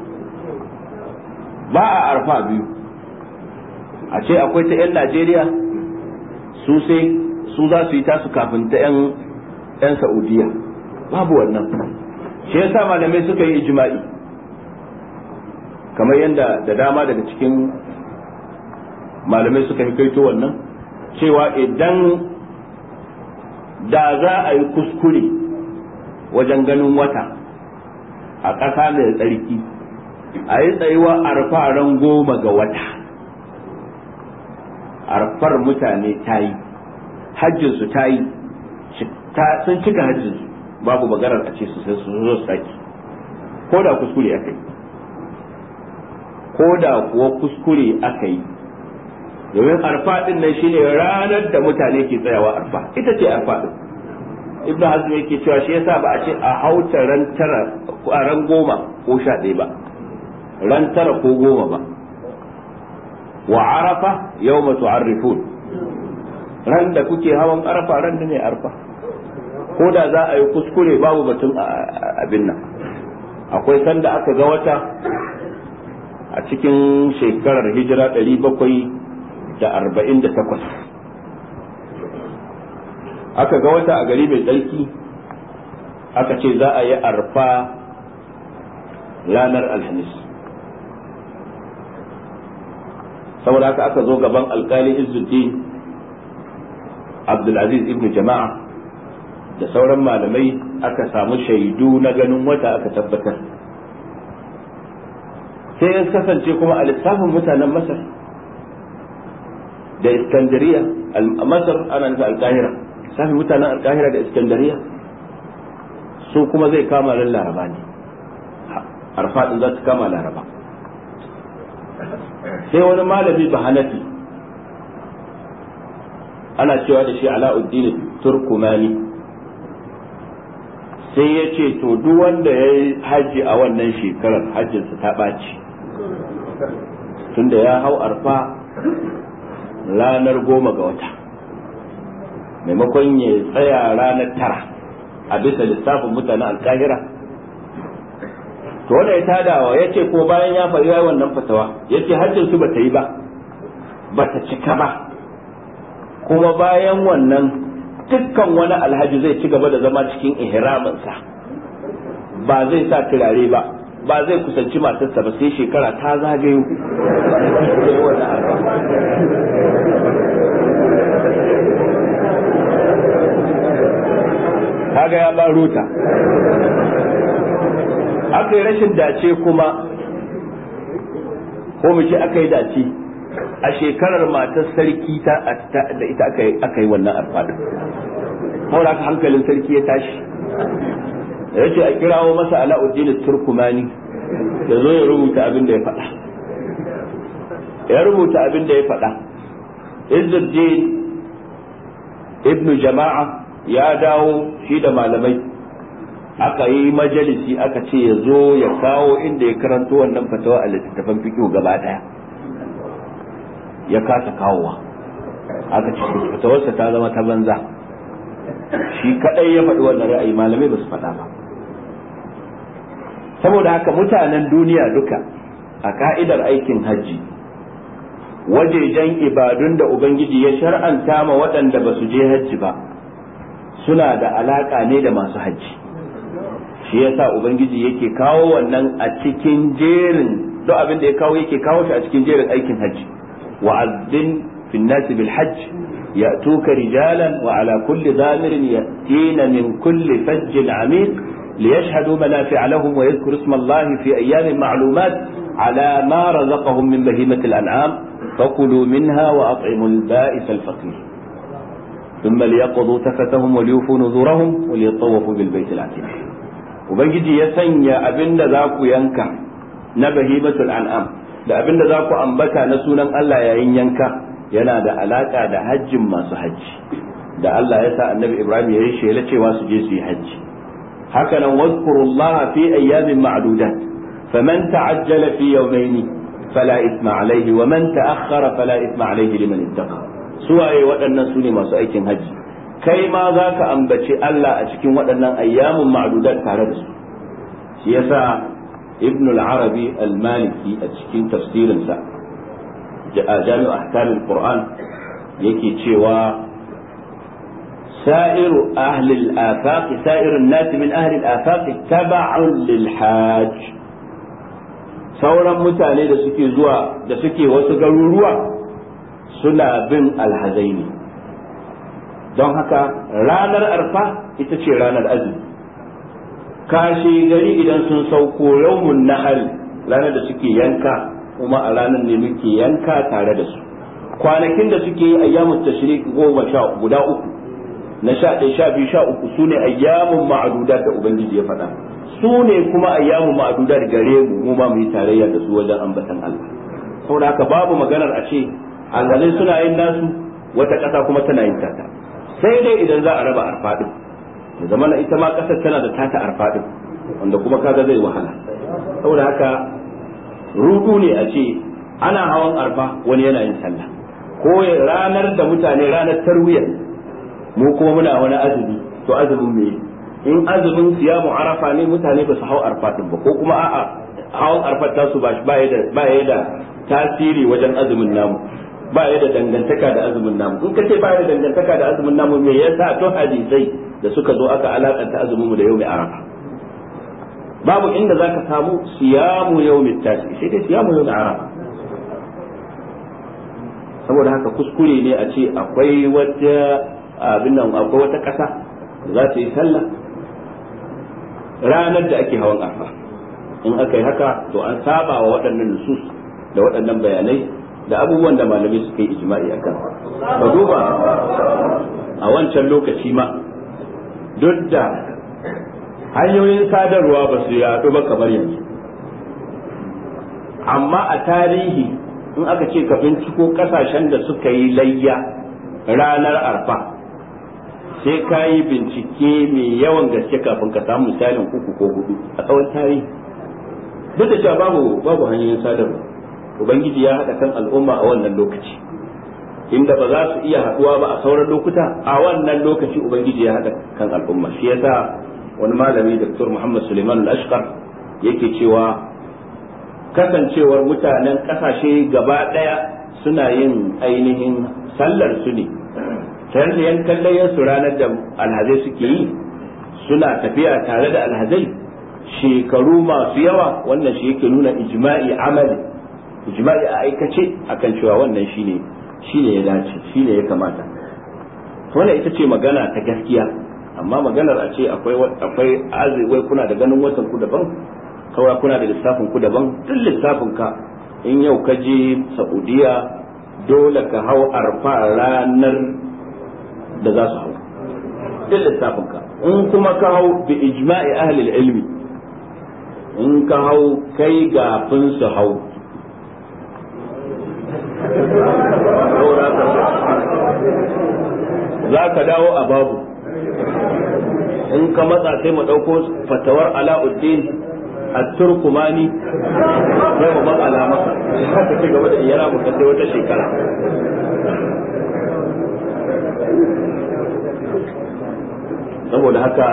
ba a arfa biyu a ce akwai ta 'yan Najeriya su za su yi tasu kafin ta 'yan Saudiya babu wannan shi yasa malamai suka yi ijma'i kamar yadda da dama daga cikin malamai suka kaito wannan cewa idan da za a yi kuskure wajen ganin wata a ƙasa mai tsarki a yi tsayuwa arfa ran 10 ga wata arfar mutane ta yi hajjinsu ta yi sun cika hajjinsu babu maganar a ce su sai su zo su saki ko da kuskure aka yi ko da kuwa kuskure aka yi domin arfa din nan shine ranar da mutane ke tsayawa arfa ita ce arfa din ibnu hazm yake cewa shi yasa ba a ce a hauta ran 9 a ran 10 ko 11 ba ran 9 ko 10 ba wa arafa yawma tu'arrifun ran da kuke hawan arfa ran da ne arfa ko da za a yi kuskure babu batun abin nan akwai sanda aka ga wata a cikin shekarar hijira 748 aka ga wata a gari mai tsarki aka ce za a yi arfa ranar alhamis saboda haka aka zo gaban alkali Izzuddin Abdulaziz ibn Jama'a da sauran malamai aka samu shaidu na ganin wata aka tabbatar. Sai ya kasance kuma a lissafin mutanen Masar da Iskandariya, Masar ana nufi Alkahira, lissafin mutanen Alkahira da Iskandariya su kuma zai kama ran Laraba ne, Arfa din za su kama Laraba. Sai wani malami Bahanafi ana cewa da shi Alauddin Turkumani sai ya ce to duk wanda ya yi hajji a wannan shekarar hajjinsa ta ɓaci, tunda ya hau Arfa ranar 10 ga wata maimakon ya tsaya ranar 9 a bisa lissafin mutanen Alkahira. To wanda ya tadawa ya ce ko bayan ya faɗi wannan fatawa ya ce hajjinsu ba ta yi ba ta cika ba, kuma bayan wannan dukkan wani alhaji zai ci gaba da zama cikin ihraminsa, ba zai sa turare ba zai kusanci matarsa ba sai shekara ta zagayo. kaga ya ba ruta. Aka yi rashin dace kuma, ko mu ce aka yi dace a shekarar matar sarki da ita aka yi wannan alfadar. Saboda haka hankalin sarki ya tashi, ya ce a kirawo masa Alauddin Turkumani ya zo ya rubuta abin da ya faɗa. Ya rubuta abin da ya faɗa. Izzuddin ibn Jama'a ya dawo shi da malamai, aka yi majalisi aka ce ya zo ya kawo inda ya karanto wannan fatawa a littattafan fiqh gaba daya. Ya kasa kawowa, aka ce fatawarsa ta zama ta banza, shi kadai ya faɗi wannan ra'ayi, malamai ba su faɗa ba. Saboda haka mutanen duniya duka a ka'idar aikin hajji, wajejen ibadun da Ubangiji ya shar'anta ma waɗanda ba su je hajji ba suna da alaƙa ne da masu hajji. Shi yasa Ubangiji yake kawo wannan a cikin jerin, duk abin da ya kawo yake kawo shi a cikin jerin aikin hajji. وأذن في الناس بالحج يأتوك رجالا وعلى كل ضامر يأتين من كل فج عميق ليشهدوا منافع لهم ويذكروا اسم الله في أيام معلومات على ما رزقهم من بهيمة الأنعام فكلوا منها وأطعموا البائس الفقير ثم ليقضوا تفتهم وليوفوا نذورهم وليطوفوا بالبيت العتيق. وبنجي يسني أبن ذاك ينكا نبهيمة الأنعام da abin da za ku ambata na sunan Allah yayin yanka yana da alaka da hajjin masu hajji, da Allah ya sa annabi Ibrahim ya yi shela cewa su je su yi hajji. Haka nan wadhkurullaha fi ayyamin ma'dudat faman ta'ajjala fi yawmayni fala ithma alayhi wa man ta'akhkhara fala ithma alayhi liman ittaqa. Suwaye waɗannan sune masu aikin hajji, kai ma za ka ambaci Allah a cikin waɗannan ayyamin ma'dudat tare da su. Shi yasa ابن العربي المالكي أتشكين تفسير سا جامع أحكام القرآن يكي تشيوا سائر أهل الآفاق سائر الناس من أهل الآفاق تبع للحاج. sauran mutane da suke wasu garuruwa suna bin alhazai ne, don haka ranar arfa ita ce ranar azumi. Kashi gari idan sun sauko yawmun nahar ranar da suke yanka, kuma a ranar ne muke yanka tare da su. Kwanakin da suke yi ayyamut tashrik 10 guda uku na 11 12 13 sune ayyamun ma'dudat da ubangiji ya faɗa, sune kuma ayyamun ma'dudat gare mu ma mu yi tarayya da su wajen ambatan Allah. Saboda haka babu maganar a ce alhalai suna yin nasu wata ƙasa kuma tana yin tata, sai dai idan za a raba arfa din ya zama na ita ma kasar tana da tata arfa din, wanda kuma kaga zai wahala. Saboda haka rudu ne a ce ana hawan arfa wani yana yin sallah, ko ranar da mutane ranar tarwiya mu kuma muna wani azumi, to azumin me? In azumin siyamu arafa ne mutane ba su hau arfa din ba, ko kuma a'a hawan arfa ta su ba ya da tasiri wajen azumin namu, ba ya da dangantaka da azumin namu. In ka ce ba ya da dangantaka da azumin namu, me yasa to hadisai da suka zo aka alakanta azumin mu da yau mai arafa? Babu inda zaka samu siyamu yawmit tasi, sai dai siyamu yawm arafa. Saboda haka kuskure ne a ce akwai wata abin nan, akwai wata ƙasa za ta yi sallah ranar da ake hawan arfa. In aka yi haka to an saba wa waɗannan nusus da waɗannan bayanai da abubuwan da malamai suka yi ijma'i a kan. Ka duba a wancan lokaci ma duk da hanyoyin sadarwa ba su yaɗu ba kamar yanzu, amma a tarihi in aka ce ka binciko ƙasashen da suka yi layya ranar arfa sai ka yi bincike mai yawan gaske kafin ka samu misalin 3 ko 4 a tsawon tarihi. Duk da cewa babu hanyoyin sadarwa, ubangiji ya haɗa kan al'umma a wannan lokaci inda ba za su iya haɗuwa ba a sauran lokuta. A wannan lokaci ubangiji ya haɗa kan al'umma. Shi yasa wani malami Dr. Muhammad Suleiman Al-Ashqar yake cewa kasancewar mutanen ƙasashe gaba ɗaya suna yin ainihin sallar su ne ta yadda yankan layyarsu ranar da alhazai suke yi, suna tafiya tare da alhazai shekaru masu yawa. Wannan shi yake nuna ijma'i amali, ijma'i a aikace akan cewa wannan shine ya dace, shine ya kamata. Wannan ita ce magana ta gaskiya. Amma maganar a ce akwai azai kuna da ganin watan ku daban, kawai kuna da lissafin ku daban. Duk lissafin ka in yau ka je Saudiya dole ka hau arfa ranar da za su hau, duk lissafin ka. In kuma ka hau bi ijma'i ahli ilmi, in ka hau kai gafin su hau, za ka dawo a babu. In ka matsa sai mu ɗauko fatawar Alauddin at-Turkumani sai mu matsala maka, haka ci gaba da iyara mu kai wata shekara. Saboda haka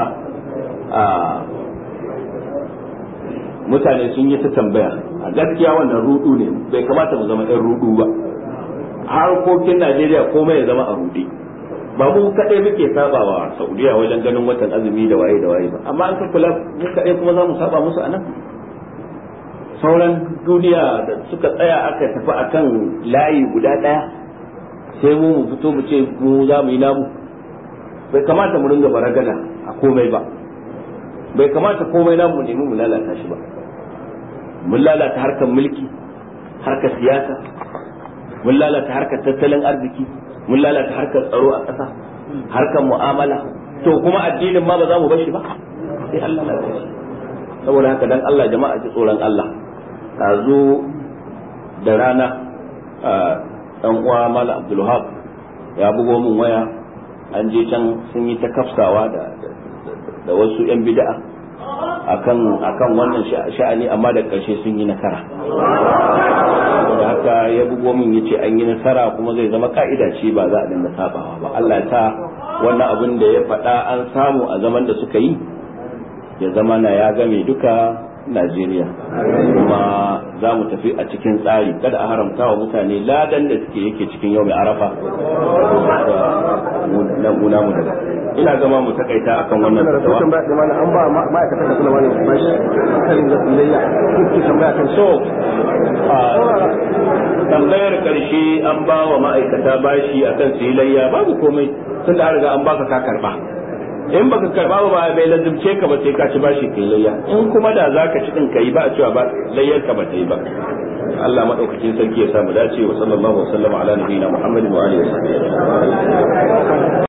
mutane sun yi ta tambaya. A gaskiya wannan rudu ne, bai kamata mu zama ɗan rudu ba. Harkokin Najeriya komai ya zama a rudi. Ba mu kaɗai muke sabawa Saudiya wajen ganin watan azumi da waye ba, amma an kula mu kaɗai kuma za mu saba musu a nan. Sauran duniya da suka tsaya aka tafi akan layi guda ɗaya sai mu fito mu ce mu za mu yi namu. Bai kamata mu ringa baragada a komai ba, bai kamata komai namu mu nemi mu lalata shi ba. Mun lalata harkar mulki, harkar siyasa, mun lalata harkar tattalin arziki, mun lalata harkar tsaro a ƙasa, harkar mu'amala. To kuma addinin ma ba za mu bar shi ba, sai Allah na shi. Saboda haka dan Allah jama'a ji tsoron Allah. Tazo da rana dan uwa Malam Abdul Wahab ya bugo min waya, an je can sun yi ta kafsawa da wasu yan bid'a akan wannan sha'ani, amma da ƙarshe sun yi nasara. Da haka ya bugo min yace an yi nasara kuma zai zama ka'ida ce, ba za a dinga sabawa ba. Allah ya sa wannan abin da ya faɗa an samu a zaman da suka yi ya zama na ya game duka Najeriya, kuma za mu tafi a cikin tsari. Kada a haramta wa mutane ladan da suke yake cikin yau mai arafa na guna mu daga. Ina gama mu takaita akan wannan fatawa. An ba ma'aikatan da suna wani bashi kan zafilayya tambaya kan so. Tambayar karshe an ba wa ma'aikata bashi akan su yi layya, babu komai tun da an riga an baka ka karba. In baka karba ba bai lazimce ka ba sai ka ci bashi kai layya. In kuma da zaka ci din kai ba a cewa ba layyar ka ba ta yi ba. Allah madaukakin sarki ya samu dace. Wa sallallahu alaihi wa sallam ala nabiyina Muhammadin wa alihi wa sahbihi.